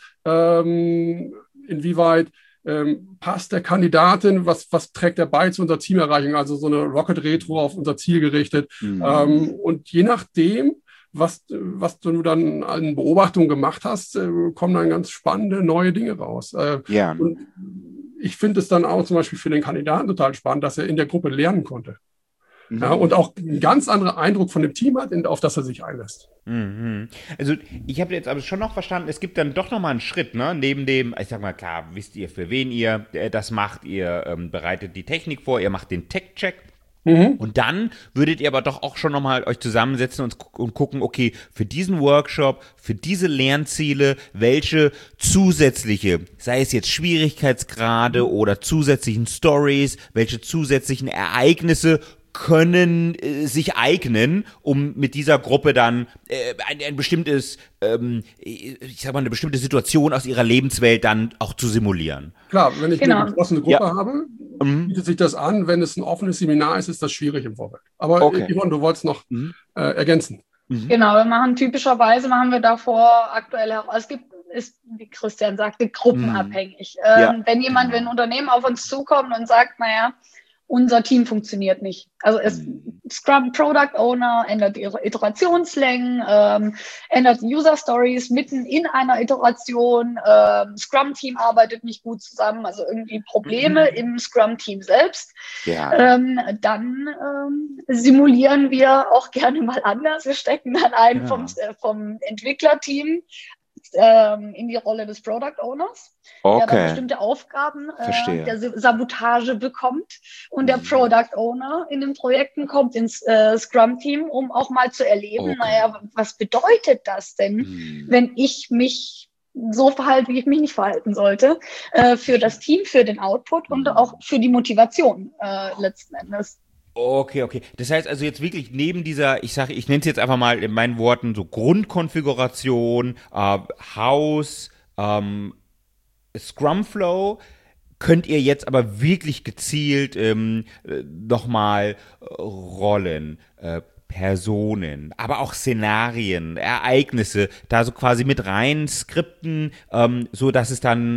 inwieweit passt der Kandidatin, was trägt er bei zu unserer Teamerreichung, also so eine Rocket-Retro auf unser Ziel gerichtet. Und je nachdem, was du dann an Beobachtungen gemacht hast, kommen dann ganz spannende neue Dinge raus. Und ich finde es dann auch zum Beispiel für den Kandidaten total spannend, dass er in der Gruppe lernen konnte. Ja, und auch einen ganz anderen Eindruck von dem Team hat, auf das er sich einlässt. Also ich habe jetzt aber schon noch verstanden, es gibt dann doch nochmal einen Schritt, ne? Neben dem, ich sag mal, klar, wisst ihr, für wen ihr das macht, ihr bereitet die Technik vor, ihr macht den Tech-Check. Und dann würdet ihr aber doch auch schon nochmal euch zusammensetzen und gucken, okay, für diesen Workshop, für diese Lernziele, welche zusätzliche, sei es jetzt Schwierigkeitsgrade oder zusätzlichen Stories, welche zusätzlichen Ereignisse können sich eignen, um mit dieser Gruppe dann ein bestimmtes, ich sag mal, eine bestimmte Situation aus ihrer Lebenswelt dann auch zu simulieren. Klar, wenn ich eine geschlossene Gruppe habe, bietet sich das an. Wenn es ein offenes Seminar ist, ist das schwierig im Vorfeld. Aber Yvonne, du wolltest noch ergänzen. Genau, typischerweise machen wir davor aktuelle, wie Christian sagte, gruppenabhängig. Wenn ein Unternehmen auf uns zukommt und sagt, naja, unser Team funktioniert nicht. Also Scrum Product Owner ändert ihre Iterationslängen, ändert User Stories mitten in einer Iteration, Scrum Team arbeitet nicht gut zusammen, also irgendwie Probleme im Scrum Team selbst. Dann simulieren wir auch gerne mal anders. Wir stecken dann einen vom Entwicklerteam in die Rolle des Product Owners, der dann bestimmte Aufgaben der Sabotage bekommt, und der Product Owner in den Projekten kommt ins Scrum-Team, um auch mal zu erleben, naja, was bedeutet das denn, wenn ich mich so verhalte, wie ich mich nicht verhalten sollte, für das Team, für den Output und auch für die Motivation letzten Endes. Okay. Das heißt also jetzt wirklich neben dieser, ich nenne es jetzt einfach mal in meinen Worten so Grundkonfiguration, Haus, Scrum Flow, könnt ihr jetzt aber wirklich gezielt nochmal Rollen, Personen, aber auch Szenarien, Ereignisse, da so quasi mit rein skripten, so dass es dann,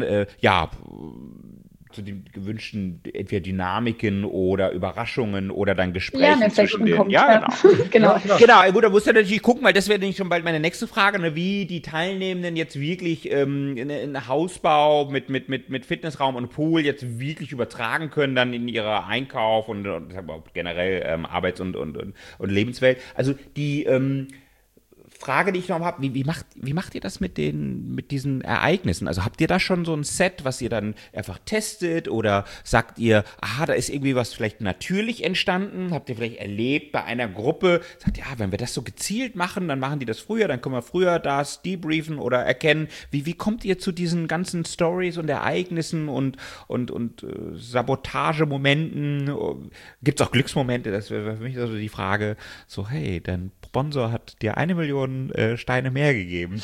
zu den gewünschten entweder Dynamiken oder Überraschungen oder dann Gesprächen zwischen denen. Genau. Gut, da musst du natürlich gucken, weil das wäre nämlich schon bald meine nächste Frage, ne, wie die Teilnehmenden jetzt wirklich in Hausbau mit Fitnessraum und Pool jetzt wirklich übertragen können dann in ihre Einkauf und generell Arbeits- und Lebenswelt. Also die Frage, die ich noch habe, wie macht ihr das mit diesen Ereignissen? Also habt ihr da schon so ein Set, was ihr dann einfach testet, oder sagt ihr, da ist irgendwie was vielleicht natürlich entstanden? Habt ihr vielleicht erlebt bei einer Gruppe, sagt ihr, wenn wir das so gezielt machen, dann machen die das früher, dann können wir früher das debriefen oder erkennen. Wie kommt ihr zu diesen ganzen Stories und Ereignissen und Sabotagemomenten? Gibt es auch Glücksmomente? Das wäre für mich also die Frage, so hey, dein Sponsor hat dir 1 Million Steine mehr gegeben.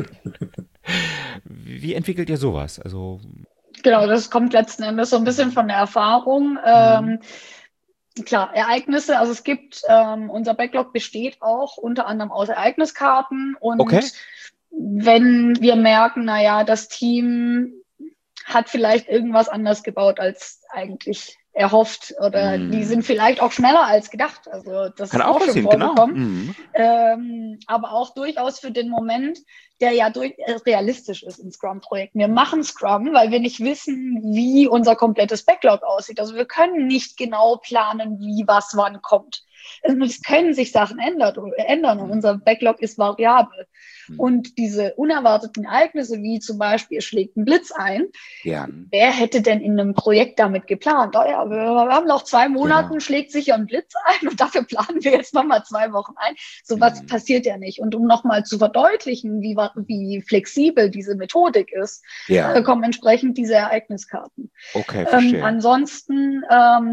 Wie entwickelt ihr sowas? Also genau, das kommt letzten Endes so ein bisschen von der Erfahrung. Klar, Ereignisse, also es gibt, unser Backlog besteht auch unter anderem aus Ereigniskarten, und wenn wir merken, naja, das Team hat vielleicht irgendwas anders gebaut als eigentlich erhofft, oder die sind vielleicht auch schneller als gedacht. Also das kann ist auch schon vorgekommen. Genau. Aber auch durchaus für den Moment, der ja realistisch ist in Scrum-Projekten. Wir machen Scrum, weil wir nicht wissen, wie unser komplettes Backlog aussieht. Also wir können nicht genau planen, wie was wann kommt. Es können sich Sachen ändern und unser Backlog ist variabel. Und diese unerwarteten Ereignisse, wie zum Beispiel, es schlägt ein Blitz ein, wer hätte denn in einem Projekt damit geplant? Oh ja, wir haben noch 2 Monate, schlägt sicher ein Blitz ein und dafür planen wir jetzt nochmal 2 Wochen ein. Sowas passiert ja nicht. Und um nochmal zu verdeutlichen, wie flexibel diese Methodik ist, kommen entsprechend diese Ereigniskarten. Okay, verstehe. Ansonsten,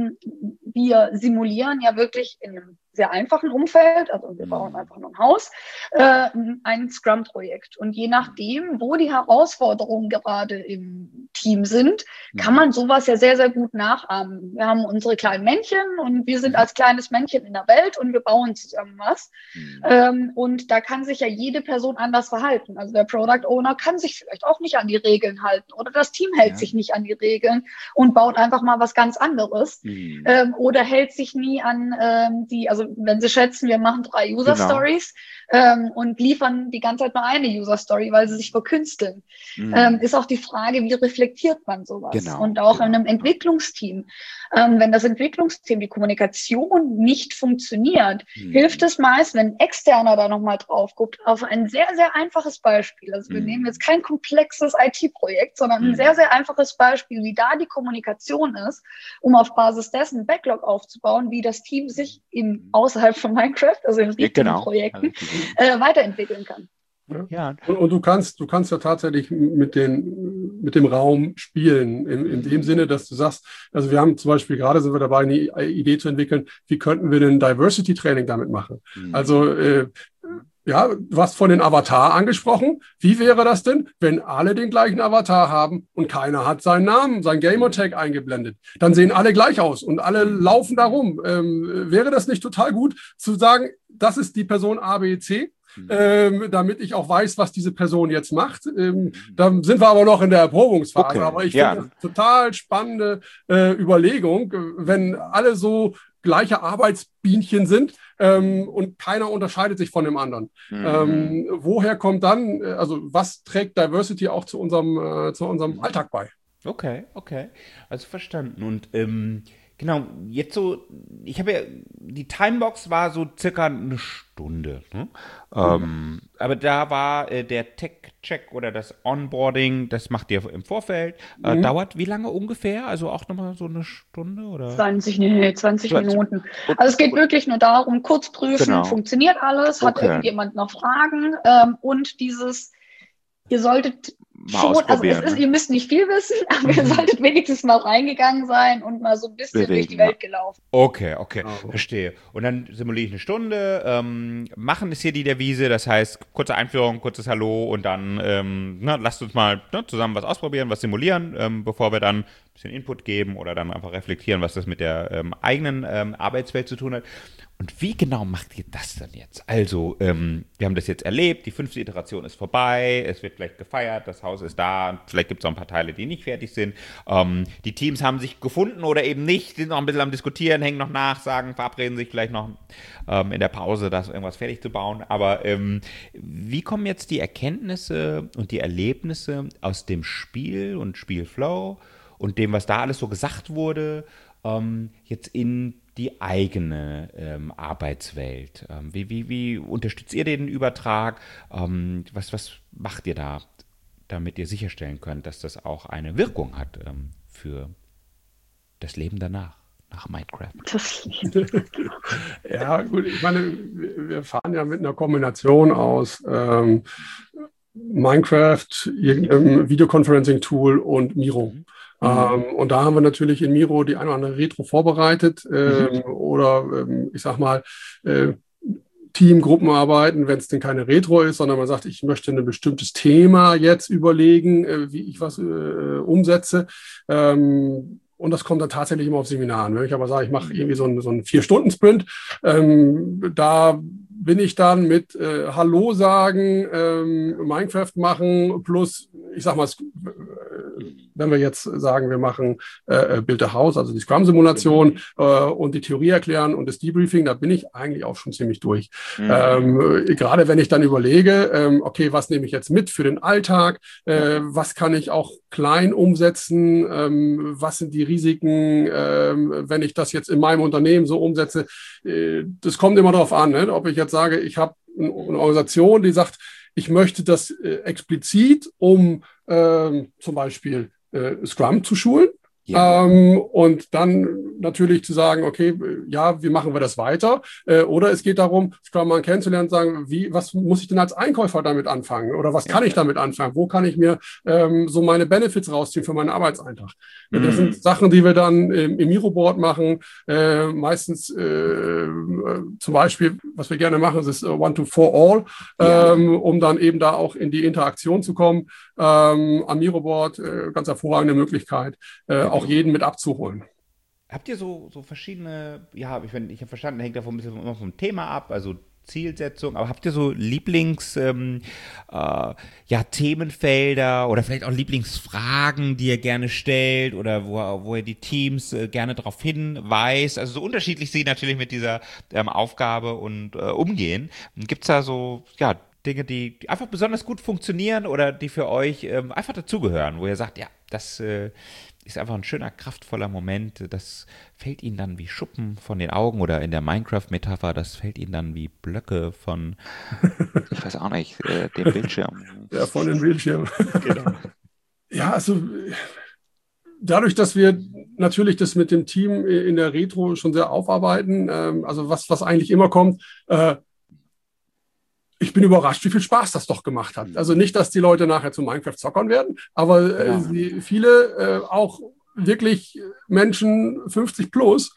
wir simulieren ja wirklich in einem sehr einfachen Umfeld, also wir bauen einfach nur ein Haus, ein Scrum-Projekt. Und je nachdem, wo die Herausforderungen gerade im Team sind, kann man sowas ja sehr, sehr gut nachahmen. Wir haben unsere kleinen Männchen und wir sind als kleines Männchen in der Welt und wir bauen zusammen was. Und da kann sich ja jede Person anders verhalten. Also der Product Owner kann sich vielleicht auch nicht an die Regeln halten oder das Team hält sich nicht an die Regeln und baut einfach mal was ganz anderes. Oder hält sich nie an also wenn Sie schätzen, wir machen 3 User-Stories und liefern die ganze Zeit nur eine User-Story, weil sie sich verkünsteln. Ist auch die Frage, wie reflektiert man sowas? Und auch in einem Entwicklungsteam. Wenn das Entwicklungsteam, die Kommunikation nicht funktioniert, hilft es meist, wenn ein Externer da nochmal drauf guckt, auf ein sehr, sehr einfaches Beispiel. Also wir nehmen jetzt kein komplexes IT-Projekt, sondern ein sehr, sehr einfaches Beispiel, wie da die Kommunikation ist, um auf Basis dessen Backlog aufzubauen, wie das Team sich außerhalb von Minecraft, also in richtigen Projekten, weiterentwickeln kann. Ja. Und du kannst ja tatsächlich mit dem Raum spielen, in dem Sinne, dass du sagst, also wir haben zum Beispiel gerade sind wir dabei, eine Idee zu entwickeln, wie könnten wir denn Diversity-Training damit machen? Also du hast von den Avatar angesprochen. Wie wäre das denn, wenn alle den gleichen Avatar haben und keiner hat seinen Namen, sein Gamertag eingeblendet? Dann sehen alle gleich aus und alle laufen da rum. Wäre das nicht total gut, zu sagen, das ist die Person A, B, C? Damit ich auch weiß, was diese Person jetzt macht. Da sind wir aber noch in der Erprobungsphase. Aber ich finde das total spannende Überlegung, wenn alle so gleiche Arbeitsbienchen sind und keiner unterscheidet sich von dem anderen. Woher kommt dann, also was trägt Diversity auch zu unserem Alltag bei? Okay. Also verstanden. Und genau, jetzt so, ich habe ja, die Timebox war so circa eine Stunde. Ne? Aber da war der Tech-Check oder das Onboarding, das macht ihr im Vorfeld. Dauert wie lange ungefähr? Also auch nochmal so eine Stunde? Oder? 20 Minuten. Also es geht wirklich nur darum, kurz prüfen, funktioniert alles, hat irgendjemand noch Fragen? Und ihr solltet schon, also ihr müsst nicht viel wissen, aber ihr solltet wenigstens mal reingegangen sein und mal so ein bisschen durch die Welt gelaufen. Okay, verstehe. Und dann simuliere ich eine Stunde, machen ist hier die Devise, das heißt, kurze Einführung, kurzes Hallo und dann lasst uns mal zusammen was ausprobieren, was simulieren, bevor wir dann ein bisschen Input geben oder dann einfach reflektieren, was das mit der eigenen Arbeitswelt zu tun hat. Und wie genau macht ihr das dann jetzt? Also, wir haben das jetzt erlebt, die 5. Iteration ist vorbei, es wird vielleicht gefeiert, das Haus ist da, vielleicht gibt es auch ein paar Teile, die nicht fertig sind. Die Teams haben sich gefunden oder eben nicht, sind noch ein bisschen am Diskutieren, hängen noch nach, verabreden sich vielleicht noch in der Pause, das irgendwas fertig zu bauen. Aber wie kommen jetzt die Erkenntnisse und die Erlebnisse aus dem Spiel und Spielflow und dem, was da alles so gesagt wurde, jetzt in die eigene Arbeitswelt? Wie unterstützt ihr den Übertrag? Was macht ihr da, damit ihr sicherstellen könnt, dass das auch eine Wirkung hat für das Leben danach, nach Minecraft? Ja, gut, ich meine, wir fahren ja mit einer Kombination aus Minecraft, irgendeinem Videoconferencing-Tool und Miro. Und da haben wir natürlich in Miro die eine oder andere Retro vorbereitet oder ich sag mal Teamgruppenarbeiten, wenn es denn keine Retro ist, sondern man sagt, ich möchte ein bestimmtes Thema jetzt überlegen, wie ich was umsetze. Und das kommt dann tatsächlich immer auf Seminaren. Wenn ich aber sage, ich mache irgendwie so einen 4-Stunden-Sprint, da bin ich dann mit Hallo sagen, Minecraft machen plus, ich sag mal, wenn wir jetzt sagen, wir machen Build a House, also die Scrum-Simulation und die Theorie erklären und das Debriefing, da bin ich eigentlich auch schon ziemlich durch. Gerade wenn ich dann überlege, okay, was nehme ich jetzt mit für den Alltag, was kann ich auch klein umsetzen, was sind die Risiken, wenn ich das jetzt in meinem Unternehmen so umsetze. Das kommt immer darauf an, ne? Ob ich jetzt sage, ich habe eine Organisation, die sagt, ich möchte das explizit, um zum Beispiel Scrum zu schulen. Ja. Und dann natürlich zu sagen, okay, ja, wie machen wir das weiter? Oder es geht darum, Scrum mal kennenzulernen und sagen, was muss ich denn als Einkäufer damit anfangen? Oder was kann ich damit anfangen? Wo kann ich mir so meine Benefits rausziehen für meinen Arbeitseintrag? Das sind Sachen, die wir dann im Miro-Board machen. Meistens zum Beispiel, was wir gerne machen, ist One-to-For-All, um dann eben da auch in die Interaktion zu kommen. Am Miro-Board ganz hervorragende Möglichkeit, auch jeden mit abzuholen. Habt ihr so verschiedene, ich habe verstanden, hängt davon ein bisschen immer vom Thema ab, also Zielsetzung, aber habt ihr so Themenfelder oder vielleicht auch Lieblingsfragen, die ihr gerne stellt oder wo ihr die Teams gerne darauf hinweist? Also so unterschiedlich sie natürlich mit dieser Aufgabe und umgehen. Gibt es da so, Dinge, die einfach besonders gut funktionieren oder die für euch einfach dazugehören, wo ihr sagt, ja, das ist einfach ein schöner, kraftvoller Moment, das fällt ihnen dann wie Schuppen von den Augen oder in der Minecraft-Metapher, das fällt ihnen dann wie Blöcke von, ich weiß auch nicht, dem Bildschirm. Ja, von dem Bildschirm. Genau. Ja, also dadurch, dass wir natürlich das mit dem Team in der Retro schon sehr aufarbeiten, also was eigentlich immer kommt, ich bin überrascht, wie viel Spaß das doch gemacht hat. Also nicht, dass die Leute nachher zu Minecraft-Zockern werden, aber viele, auch wirklich Menschen 50 plus,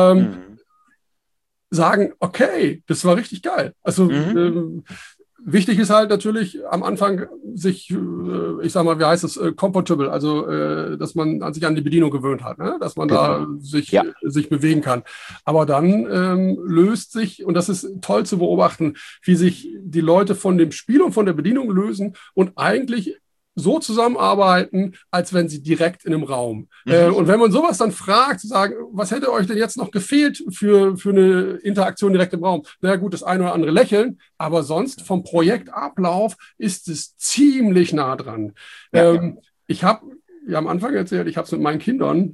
sagen, okay, das war richtig geil. Also wichtig ist halt natürlich am Anfang sich, ich sag mal, wie heißt es, comfortable, also dass man sich an die Bedienung gewöhnt hat, ne? Dass man da sich bewegen kann. Aber dann löst sich, und das ist toll zu beobachten, wie sich die Leute von dem Spiel und von der Bedienung lösen und eigentlich so zusammenarbeiten, als wenn sie direkt in einem Raum. Und wenn man sowas dann fragt, zu sagen, was hätte euch denn jetzt noch gefehlt für eine Interaktion direkt im Raum? Na gut, das eine oder andere Lächeln, aber sonst vom Projektablauf ist es ziemlich nah dran. Ich habe am Anfang erzählt, ich habe es mit meinen Kindern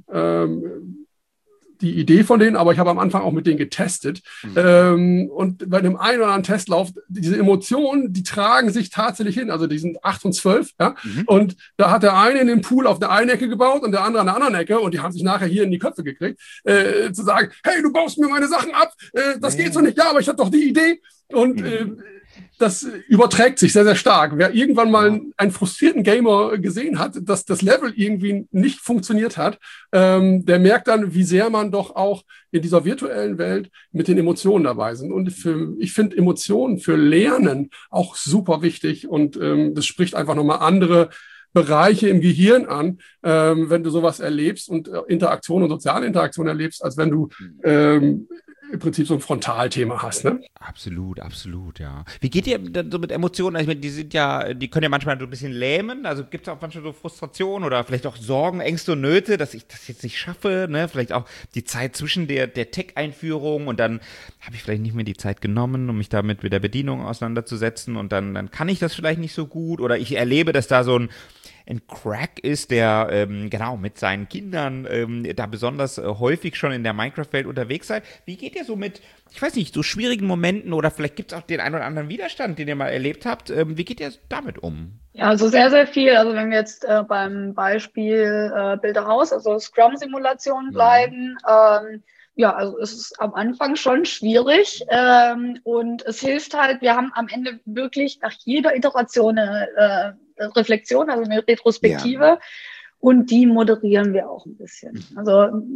die Idee von denen, aber ich habe am Anfang auch mit denen getestet. Und bei dem einen oder anderen Testlauf, diese Emotionen, die tragen sich tatsächlich hin. Also die sind 8 und 12. Ja? Und da hat der eine in den Pool auf der einen Ecke gebaut und der andere an der anderen Ecke. Und die haben sich nachher hier in die Köpfe gekriegt, zu sagen, hey, du baust mir meine Sachen ab. Das geht so nicht. Ja, aber ich habe doch die Idee. Und das überträgt sich sehr, sehr stark. Wer irgendwann mal einen frustrierten Gamer gesehen hat, dass das Level irgendwie nicht funktioniert hat, der merkt dann, wie sehr man doch auch in dieser virtuellen Welt mit den Emotionen dabei sind. Und ich finde Emotionen für Lernen auch super wichtig. Und das spricht einfach nochmal andere Bereiche im Gehirn an, wenn du sowas erlebst und Interaktion und soziale Interaktion erlebst, als wenn du im Prinzip so ein Frontalthema hast, ne? Absolut, ja. Wie geht ihr dann so mit Emotionen? Ich meine, die können ja manchmal so ein bisschen lähmen, also gibt es auch manchmal so Frustration oder vielleicht auch Sorgen, Ängste und Nöte, dass ich das jetzt nicht schaffe, ne? Vielleicht auch die Zeit zwischen der Tech-Einführung und dann habe ich vielleicht nicht mehr die Zeit genommen, um mich damit mit der Bedienung auseinanderzusetzen und dann kann ich das vielleicht nicht so gut oder ich erlebe, dass da so ein Crack ist, der mit seinen Kindern da besonders häufig schon in der Minecraft-Welt unterwegs seid. Wie geht ihr so mit, ich weiß nicht, so schwierigen Momenten oder vielleicht gibt es auch den einen oder anderen Widerstand, den ihr mal erlebt habt. Wie geht ihr damit um? Ja, also sehr, sehr viel. Also wenn wir jetzt beim Beispiel Build a House, also Scrum-Simulation bleiben, also es ist am Anfang schon schwierig und es hilft halt, wir haben am Ende wirklich nach jeder Iteration eine Reflexion, also eine Retrospektive und die moderieren wir auch ein bisschen. Also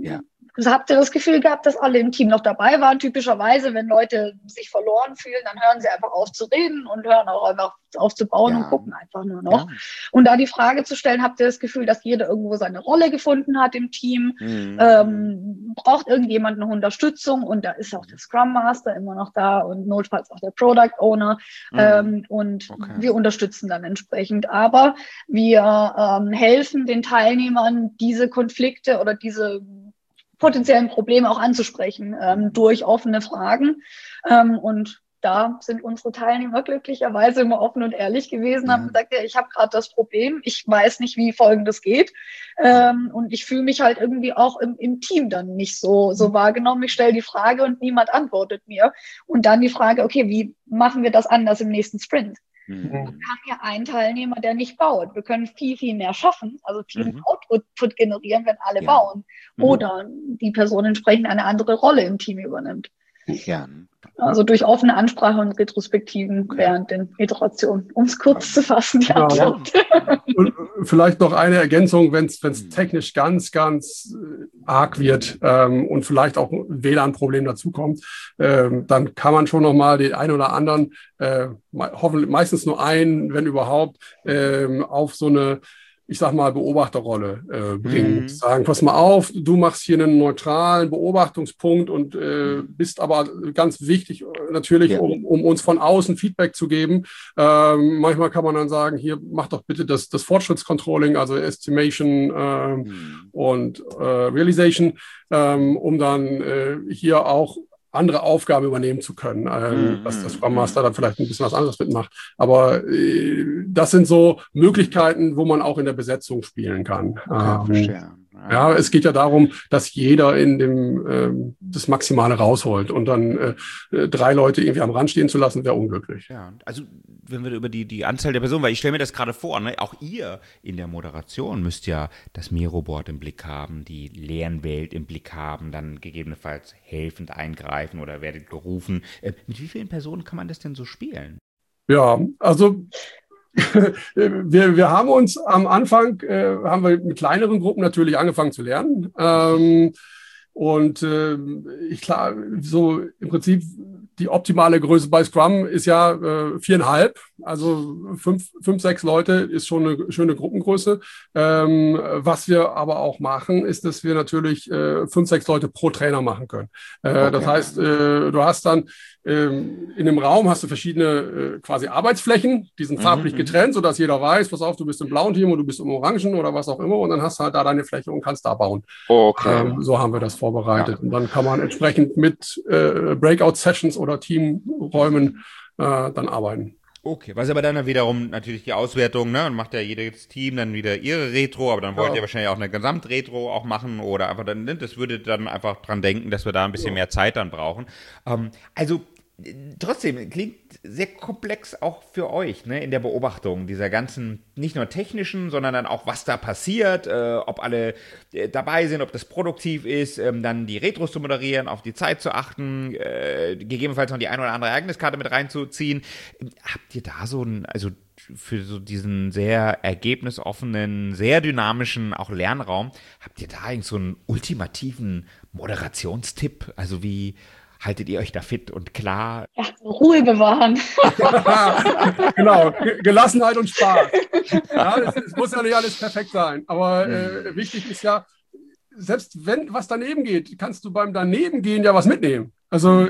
Also habt ihr das Gefühl gehabt, dass alle im Team noch dabei waren? Typischerweise, wenn Leute sich verloren fühlen, dann hören sie einfach auf zu reden und hören auch einfach auf zu bauen und gucken einfach nur noch. Ja. Und da die Frage zu stellen, habt ihr das Gefühl, dass jeder irgendwo seine Rolle gefunden hat im Team? Braucht irgendjemand noch Unterstützung? Und da ist auch der Scrum Master immer noch da und notfalls auch der Product Owner. Und wir unterstützen dann entsprechend. Aber wir helfen den Teilnehmern, diese Konflikte oder diese potenziellen Probleme auch anzusprechen durch offene Fragen. Und da sind unsere Teilnehmer glücklicherweise immer offen und ehrlich gewesen, haben gesagt, ja, ich habe gerade das Problem, ich weiß nicht, wie Folgendes geht. Und ich fühle mich halt irgendwie auch im Team dann nicht so wahrgenommen. Ich stelle die Frage und niemand antwortet mir. Und dann die Frage, okay, wie machen wir das anders im nächsten Sprint? Wir haben ja einen Teilnehmer, der nicht baut. Wir können viel, viel mehr schaffen, also viel Output generieren, wenn alle bauen. Oder die Person entsprechend eine andere Rolle im Team übernimmt. Ja. Also durch offene Ansprache und Retrospektiven während den Iterationen, um es kurz zu fassen. Die Antwort. Und vielleicht noch eine Ergänzung, wenn es technisch ganz, ganz arg wird und vielleicht auch ein WLAN-Problem dazukommt, dann kann man schon nochmal den einen oder anderen, hoffentlich meistens nur einen, wenn überhaupt, auf so eine, ich sag mal, Beobachterrolle bringen. Sagen, pass mal auf, du machst hier einen neutralen Beobachtungspunkt und bist aber ganz wichtig natürlich, um uns von außen Feedback zu geben. Manchmal kann man dann sagen, hier, mach doch bitte das Fortschrittscontrolling, also Estimation und Realization, um dann hier auch andere Aufgaben übernehmen zu können, dass der Scrum Master dann vielleicht ein bisschen was anderes mitmacht. Aber das sind so Möglichkeiten, wo man auch in der Besetzung spielen kann. Ja, es geht ja darum, dass jeder in dem das Maximale rausholt und dann 3 Leute irgendwie am Rand stehen zu lassen, wäre unglücklich. Ja, also wenn wir über die Anzahl der Personen, weil ich stelle mir das gerade vor, ne, auch ihr in der Moderation müsst ja das Miro-Board im Blick haben, die Lernwelt im Blick haben, dann gegebenenfalls helfend eingreifen oder werdet gerufen. Mit wie vielen Personen kann man das denn so spielen? Ja, also wir haben uns am Anfang, haben wir mit kleineren Gruppen natürlich angefangen zu lernen. Klar, so im Prinzip die optimale Größe bei Scrum ist ja 4,5. Also 5, 6 Leute ist schon eine schöne Gruppengröße. Was wir aber auch machen, ist, dass wir natürlich 5, 6 Leute pro Trainer machen können. Das heißt, du hast dann in einem Raum hast du verschiedene quasi Arbeitsflächen, die sind farblich getrennt, sodass jeder weiß, pass auf, du bist im blauen Team und du bist im orangen oder was auch immer und dann hast du halt da deine Fläche und kannst da bauen. So haben wir das vorbereitet. Ja. Und dann kann man entsprechend mit Breakout-Sessions oder Teamräumen dann arbeiten. Okay, was aber dann wiederum natürlich die Auswertung, ne, und macht ja jedes Team dann wieder ihre Retro, aber dann wollt ihr wahrscheinlich auch eine Gesamtretro auch machen oder einfach dann, das würde dann einfach dran denken, dass wir da ein bisschen mehr Zeit dann brauchen. Also trotzdem klingt sehr komplex auch für euch, ne, in der Beobachtung dieser ganzen, nicht nur technischen, sondern dann auch, was da passiert, ob alle dabei sind, ob das produktiv ist, dann die Retros zu moderieren, auf die Zeit zu achten, gegebenenfalls noch die eine oder andere Ereigniskarte mit reinzuziehen. Habt ihr da so ein, also für so diesen sehr ergebnisoffenen, sehr dynamischen auch Lernraum, habt ihr da eigentlich so einen ultimativen Moderationstipp? Also wie haltet ihr euch da fit und klar? Ja, Ruhe bewahren. Genau, Gelassenheit und Spaß. Ja, es muss ja nicht alles perfekt sein, aber wichtig ist ja, selbst wenn was daneben geht, kannst du beim Danebengehen ja was mitnehmen. Also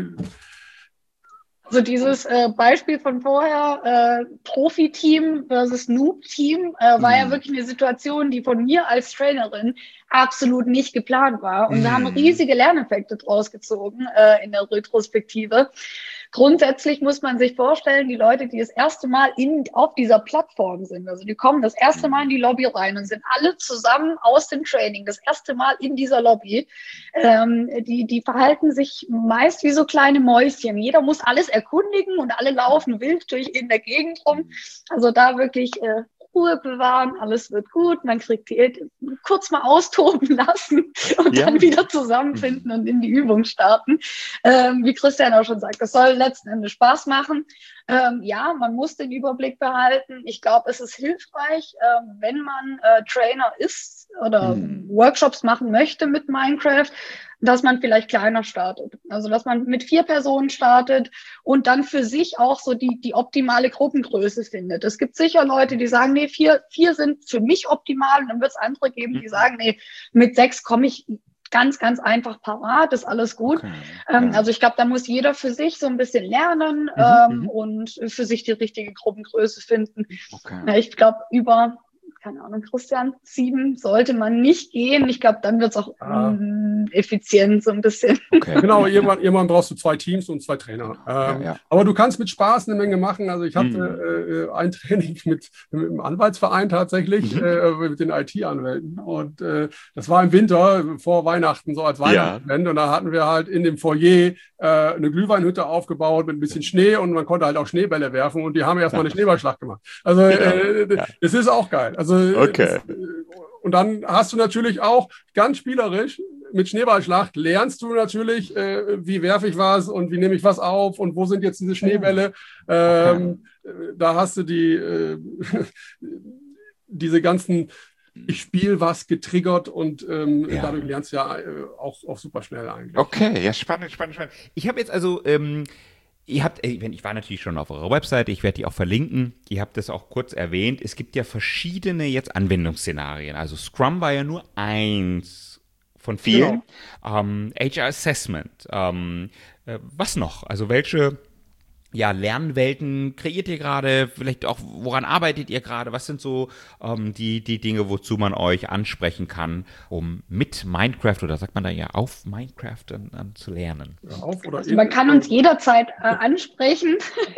dieses Beispiel von vorher, Profi-Team versus Noob-Team, war ja wirklich eine Situation, die von mir als Trainerin absolut nicht geplant war. Und wir haben riesige Lerneffekte draus gezogen in der Retrospektive. Grundsätzlich muss man sich vorstellen, die Leute, die das erste Mal auf dieser Plattform sind, also die kommen das erste Mal in die Lobby rein und sind alle zusammen aus dem Training, das erste Mal in dieser Lobby, die verhalten sich meist wie so kleine Mäuschen. Jeder muss alles erkundigen und alle laufen wild in der Gegend rum. Also da wirklich Ruhe bewahren, alles wird gut, man kriegt die kurz mal austoben lassen und dann wieder zusammenfinden und in die Übung starten. Wie Christian auch schon sagt, das soll letzten Endes Spaß machen. Ja, man muss den Überblick behalten. Ich glaube, es ist hilfreich, wenn man Trainer ist oder Workshops machen möchte mit Minecraft, dass man vielleicht kleiner startet. Also, dass man mit 4 Personen startet und dann für sich auch so die optimale Gruppengröße findet. Es gibt sicher Leute, die sagen, nee, 4 sind für mich optimal. Und dann wird es andere geben, die sagen, nee, mit 6 komme ich ganz, ganz einfach parat, ist alles gut. Okay, also ich glaube, da muss jeder für sich so ein bisschen lernen und für sich die richtige Gruppengröße finden. Okay. Ja, ich glaube, über, keine Ahnung, Christian, 7 sollte man nicht gehen. Ich glaube, dann wird es auch effizient so ein bisschen. Okay. Genau, irgendwann brauchst du 2 Teams und 2 Trainer. Ja. Aber du kannst mit Spaß eine Menge machen. Also ich hatte ein Training mit dem Anwaltsverein tatsächlich, mit den IT-Anwälten. Und das war im Winter, vor Weihnachten, so als Weihnachtsevent. Und da hatten wir halt in dem Foyer eine Glühweinhütte aufgebaut mit ein bisschen Schnee und man konnte halt auch Schneebälle werfen und die haben erstmal eine Schneeballschlacht gemacht. Also das ist auch geil. Also und dann hast du natürlich auch ganz spielerisch mit Schneeballschlacht lernst du natürlich, wie werfe ich was und wie nehme ich was auf und wo sind jetzt diese Schneebälle. Da hast du diese ganzen ich spiele was getriggert und dadurch lernst du ja auch super schnell eigentlich. Okay, ja, spannend. Ich habe jetzt also, ich war natürlich schon auf eurer Webseite, ich werde die auch verlinken. Ihr habt das auch kurz erwähnt. Es gibt ja verschiedene jetzt Anwendungsszenarien. Also Scrum war ja nur eins von vielen. Genau. HR Assessment. Was noch? Also welche Lernwelten kreiert ihr gerade? Vielleicht auch, woran arbeitet ihr gerade? Was sind so die Dinge, wozu man euch ansprechen kann, um mit Minecraft, oder sagt man da ja auf Minecraft dann zu lernen? Also man kann uns jederzeit ansprechen.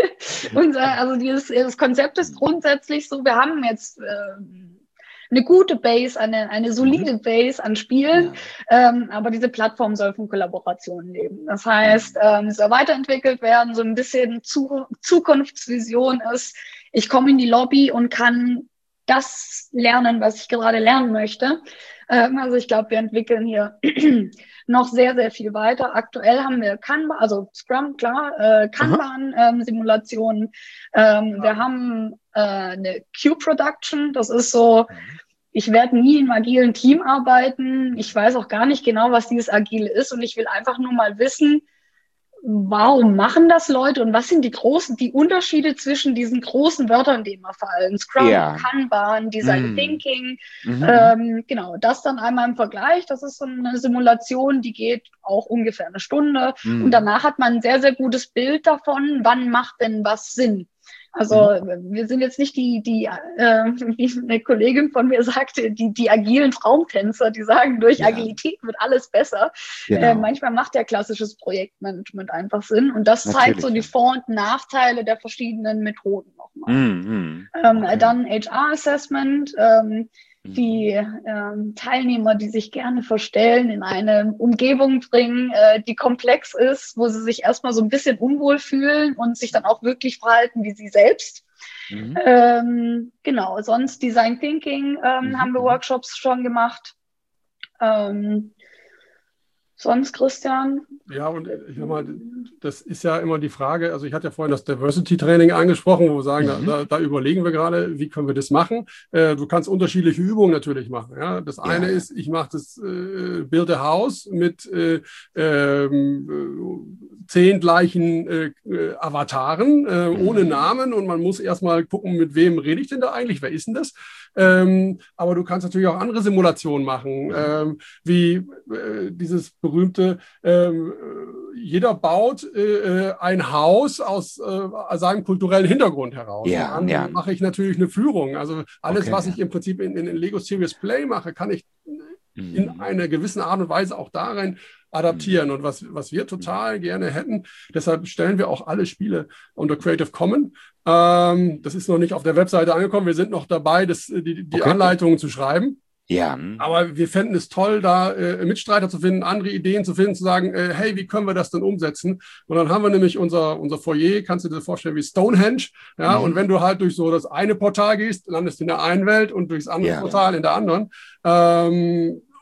Das Konzept ist grundsätzlich so, wir haben jetzt eine gute Base, eine solide Base an Spielen, aber diese Plattform soll von Kollaborationen leben. Das heißt, es soll weiterentwickelt werden, so ein bisschen Zukunftsvision ist, ich komme in die Lobby und kann das lernen, was ich gerade lernen möchte. Also ich glaube, wir entwickeln hier noch sehr, sehr viel weiter. Aktuell haben wir Kanban, also Scrum, klar, Kanban-Simulationen. Wir haben eine Q-Production, das ist so, ich werde nie in einem agilen Team arbeiten. Ich weiß auch gar nicht genau, was dieses Agile ist und ich will einfach nur mal wissen, warum machen das Leute und was sind die Unterschiede zwischen diesen großen Wörtern, die immer fallen? Scrum, Kanban, Design Thinking. Genau, das dann einmal im Vergleich. Das ist so eine Simulation, die geht auch ungefähr eine Stunde. Und danach hat man ein sehr, sehr gutes Bild davon, wann macht denn was Sinn. Also wir sind jetzt nicht wie eine Kollegin von mir sagte, die agilen Traumtänzer, die sagen, durch Agilität wird alles besser. Genau. Manchmal macht ja klassisches Projektmanagement einfach Sinn. Und das zeigt so die Vor- und Nachteile der verschiedenen Methoden nochmal. Dann HR-Assessment, die Teilnehmer, die sich gerne verstellen, in eine Umgebung bringen, die komplex ist, wo sie sich erstmal so ein bisschen unwohl fühlen und sich dann auch wirklich verhalten wie sie selbst. Genau, sonst Design Thinking haben wir Workshops schon gemacht. Sonst, Christian? Ja, und ich sag mal, das ist ja immer die Frage, also ich hatte ja vorhin das Diversity-Training angesprochen, wo wir sagen, da überlegen wir gerade, wie können wir das machen. Du kannst unterschiedliche Übungen natürlich machen. Ja? Das eine ist, ich mache das Build a House mit 10 gleichen Avataren ohne Namen und man muss erstmal gucken, mit wem rede ich denn da eigentlich, wer ist denn das? Aber du kannst natürlich auch andere Simulationen machen, wie dieses berühmte, jeder baut ein Haus aus seinem kulturellen Hintergrund heraus. Dann mache ich natürlich eine Führung. Also alles, was ich im Prinzip in Lego Serious Play mache, kann ich in einer gewissen Art und Weise auch darin adaptieren. Und was wir total gerne hätten, deshalb stellen wir auch alle Spiele unter Creative Commons. Das ist noch nicht auf der Webseite angekommen. Wir sind noch dabei, die Anleitungen zu schreiben. Ja. Aber wir fänden es toll, da Mitstreiter zu finden, andere Ideen zu finden, zu sagen, hey, wie können wir das denn umsetzen? Und dann haben wir nämlich unser Foyer, kannst du dir vorstellen, wie Stonehenge. Ja, und wenn du halt durch so das eine Portal gehst, landest du in der einen Welt und durchs andere Portal in der anderen.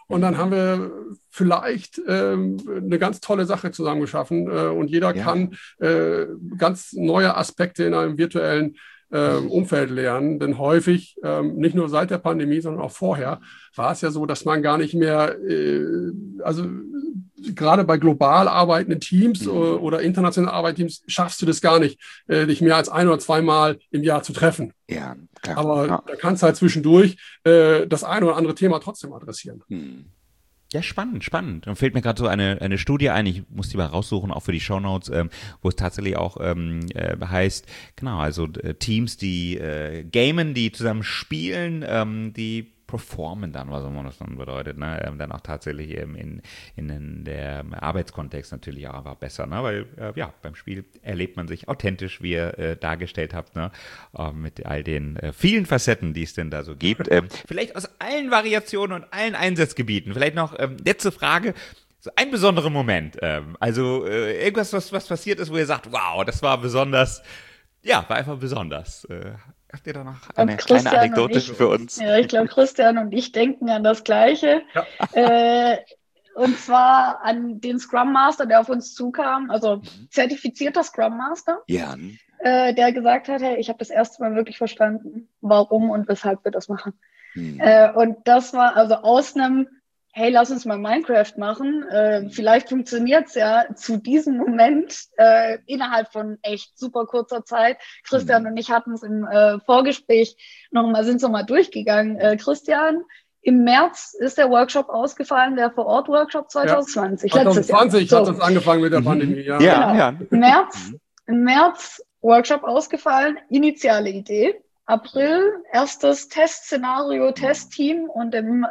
und dann haben wir vielleicht eine ganz tolle Sache zusammen geschaffen und jeder kann ganz neue Aspekte in einem virtuellen Umfeld lernen, denn häufig, nicht nur seit der Pandemie, sondern auch vorher, war es ja so, dass man gar nicht mehr, also gerade bei global arbeitenden Teams oder international arbeitenden Teams, schaffst du das gar nicht, dich mehr als 1 oder 2 Mal im Jahr zu treffen. Ja, klar. Aber da kannst du halt zwischendurch das eine oder andere Thema trotzdem adressieren. Ja, spannend. Dann fällt mir gerade so eine Studie ein, ich muss die mal raussuchen, auch für die Shownotes, wo es tatsächlich auch heißt, genau, also Teams, die gamen, die zusammen spielen, die performen dann, was immer das dann bedeutet, ne? Dann auch tatsächlich in der Arbeitskontext natürlich auch einfach besser, ne? Weil beim Spiel erlebt man sich authentisch, wie ihr dargestellt habt, ne? Mit all den vielen Facetten, die es denn da so gibt. Vielleicht aus allen Variationen und allen Einsatzgebieten. Vielleicht noch letzte Frage. So ein besonderer Moment. Also irgendwas, was passiert ist, wo ihr sagt, wow, das war besonders, war einfach besonders. Habt ihr da noch eine kleine Anekdote für uns? Ja, ich glaube, Christian und ich denken an das Gleiche. Ja. Und zwar an den Scrum Master, der auf uns zukam, also zertifizierter Scrum Master, der gesagt hat, hey, ich habe das erste Mal wirklich verstanden, warum und weshalb wir das machen. Und das war also aus einem, hey, lass uns mal Minecraft machen. Vielleicht funktioniert's ja zu diesem Moment innerhalb von echt super kurzer Zeit. Christian und ich hatten es im Vorgespräch sind so mal durchgegangen. Christian, im März ist der Workshop ausgefallen, der Vor-Ort-Workshop 2020. Ja, 2020 hat das angefangen mit der Pandemie. Ja. Im März Workshop ausgefallen, initiale Idee. April erstes Testszenario, Testteam und im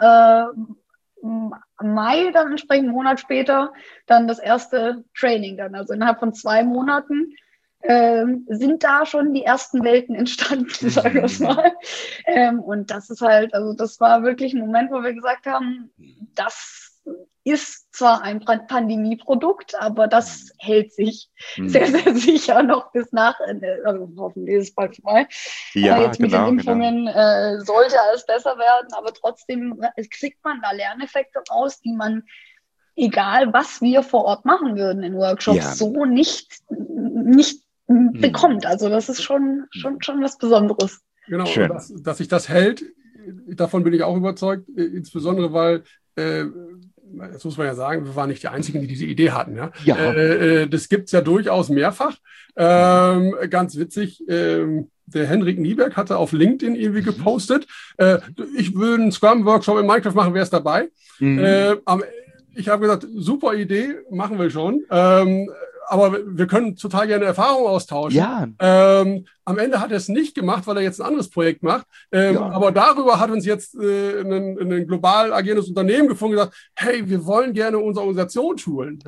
Mai, dann entsprechend einen Monat später, dann das erste Training dann. Also innerhalb von 2 Monaten sind da schon die ersten Welten entstanden, sagen wir es mal. Und das ist halt, also das war wirklich ein Moment, wo wir gesagt haben, das ist zwar ein Pandemieprodukt, aber das hält sich sehr, sehr sicher noch bis nach, also hoffentlich ist es bald vorbei. Jetzt mit den Impfungen sollte alles besser werden, aber trotzdem kriegt man da Lerneffekte raus, die man, egal was wir vor Ort machen würden in Workshops, so nicht bekommt. Also das ist schon was Besonderes. Genau, dass sich das hält, davon bin ich auch überzeugt, insbesondere weil das muss man ja sagen, wir waren nicht die Einzigen, die diese Idee hatten. Das gibt es ja durchaus mehrfach. Ganz witzig, der Henrik Nieberg hatte auf LinkedIn irgendwie gepostet, ich will einen Scrum-Workshop in Minecraft machen, wer ist dabei? Ich habe gesagt, super Idee, machen wir schon. Aber wir können total gerne Erfahrungen austauschen. Am Ende hat er es nicht gemacht, weil er jetzt ein anderes Projekt macht. Aber darüber hat uns jetzt ein global agierendes Unternehmen gefunden und gesagt, hey, wir wollen gerne unsere Organisation schulen.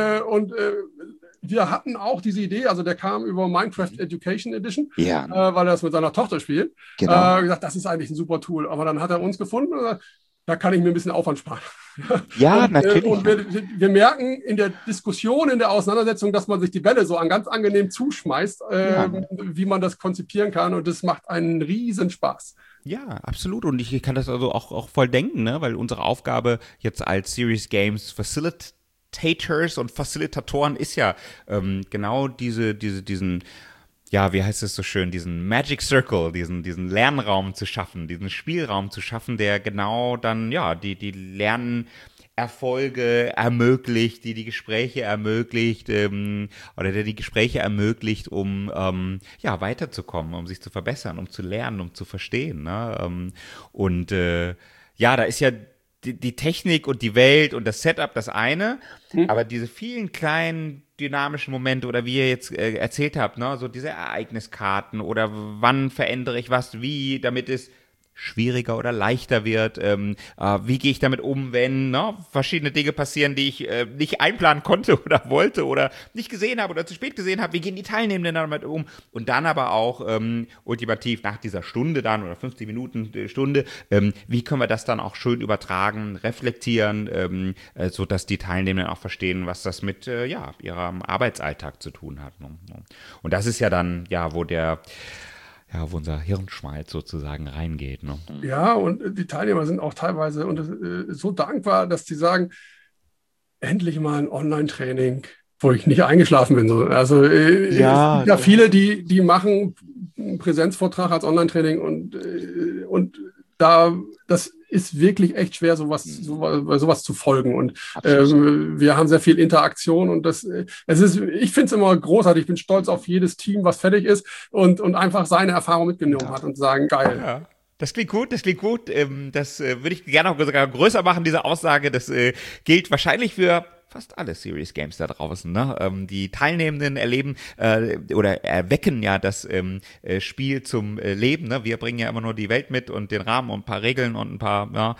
Wir hatten auch diese Idee, also der kam über Minecraft Education Edition, weil er das mit seiner Tochter spielt. Gesagt, das ist eigentlich ein super Tool. Aber dann hat er uns gefunden und gesagt, da kann ich mir ein bisschen Aufwand sparen. Natürlich. Und wir merken in der Diskussion, in der Auseinandersetzung, dass man sich die Bälle so ganz angenehm zuschmeißt, wie man das konzipieren kann. Und das macht einen riesen Spaß. Ja, absolut. Und ich kann das also auch voll denken, ne? Weil unsere Aufgabe jetzt als Serious Games Facilitators und Facilitatoren ist ja genau diesen wie heißt es so schön, diesen Magic Circle, diesen Lernraum zu schaffen, diesen Spielraum zu schaffen, der genau dann, die Lernerfolge ermöglicht, die Gespräche ermöglicht, oder der die Gespräche ermöglicht, um, weiterzukommen, um sich zu verbessern, um zu lernen, um zu verstehen, ne? Da ist ja die Technik und die Welt und das Setup das eine, aber diese vielen kleinen dynamischen Momente oder wie ihr jetzt erzählt habt, ne, so diese Ereigniskarten oder wann verändere ich was, wie, damit es schwieriger oder leichter wird, wie gehe ich damit um, wenn verschiedene Dinge passieren, die ich nicht einplanen konnte oder wollte oder nicht gesehen habe oder zu spät gesehen habe, wie gehen die Teilnehmenden damit um und dann aber auch ultimativ nach dieser Stunde dann oder 50 Minuten Stunde, wie können wir das dann auch schön übertragen, reflektieren, so dass die Teilnehmenden auch verstehen, was das mit ihrem Arbeitsalltag zu tun hat. Ne? Und das ist ja dann, wo wo unser Hirnschmalz sozusagen reingeht. Ne? Ja, und die Teilnehmer sind auch teilweise so dankbar, dass die sagen, endlich mal ein Online-Training, wo ich nicht eingeschlafen bin. Also es gibt ja viele, die machen einen Präsenzvortrag als Online-Training und das ist wirklich echt schwer, sowas zu folgen. Und wir haben sehr viel Interaktion und ich finde es immer großartig. Ich bin stolz auf jedes Team, was fertig ist und einfach seine Erfahrung mitgenommen hat und sagen, geil. Ja. Das klingt gut. Das würde ich gerne noch sogar größer machen, diese Aussage. Das gilt wahrscheinlich für fast alle Serious Games da draußen. Ne? Die Teilnehmenden erleben oder erwecken ja das Spiel zum Leben. Ne? Wir bringen ja immer nur die Welt mit und den Rahmen und ein paar Regeln und ein paar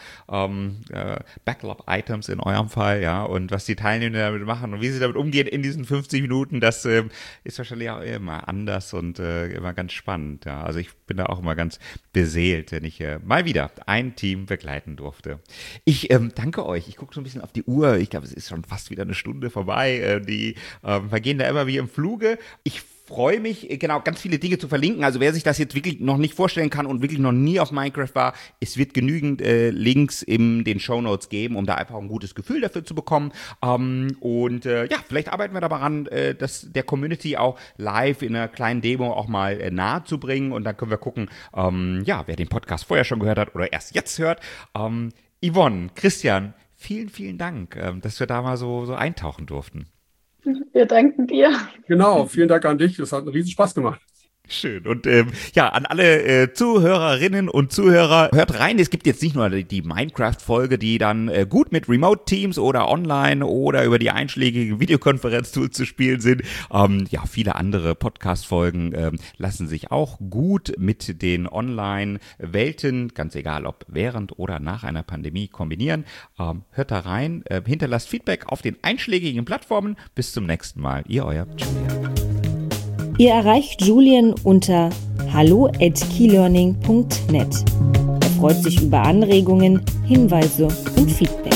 Backlog-Items in eurem Fall. Ja, und was die Teilnehmenden damit machen und wie sie damit umgehen in diesen 50 Minuten, das ist wahrscheinlich auch immer anders und immer ganz spannend. Ja? Also ich bin da auch immer ganz beseelt, wenn ich mal wieder ein Team begleiten durfte. Ich danke euch. Ich gucke so ein bisschen auf die Uhr. Ich glaube, es ist schon fast wieder eine Stunde vorbei. Die vergehen da immer wie im Fluge. Ich freue mich, ganz viele Dinge zu verlinken. Also wer sich das jetzt wirklich noch nicht vorstellen kann und wirklich noch nie auf Minecraft war, es wird genügend Links in den Shownotes geben, um da einfach ein gutes Gefühl dafür zu bekommen. Vielleicht arbeiten wir daran, das der Community auch live in einer kleinen Demo auch mal nahe zu bringen. Und dann können wir gucken, wer den Podcast vorher schon gehört hat oder erst jetzt hört. Yvonne, Christian, vielen, vielen Dank, dass wir da mal so eintauchen durften. Wir danken dir. Genau, vielen Dank an dich. Das hat einen riesen Spaß gemacht. Schön. Und an alle Zuhörerinnen und Zuhörer, hört rein. Es gibt jetzt nicht nur die Minecraft-Folge, die dann gut mit Remote-Teams oder online oder über die einschlägigen Videokonferenz-Tools zu spielen sind. Viele andere Podcast-Folgen lassen sich auch gut mit den Online-Welten, ganz egal ob während oder nach einer Pandemie, kombinieren. Hört da rein, hinterlasst Feedback auf den einschlägigen Plattformen. Bis zum nächsten Mal. Ihr, euer Julian. Ihr erreicht Julian unter hallo@keylearning.net. Er freut sich über Anregungen, Hinweise und Feedback.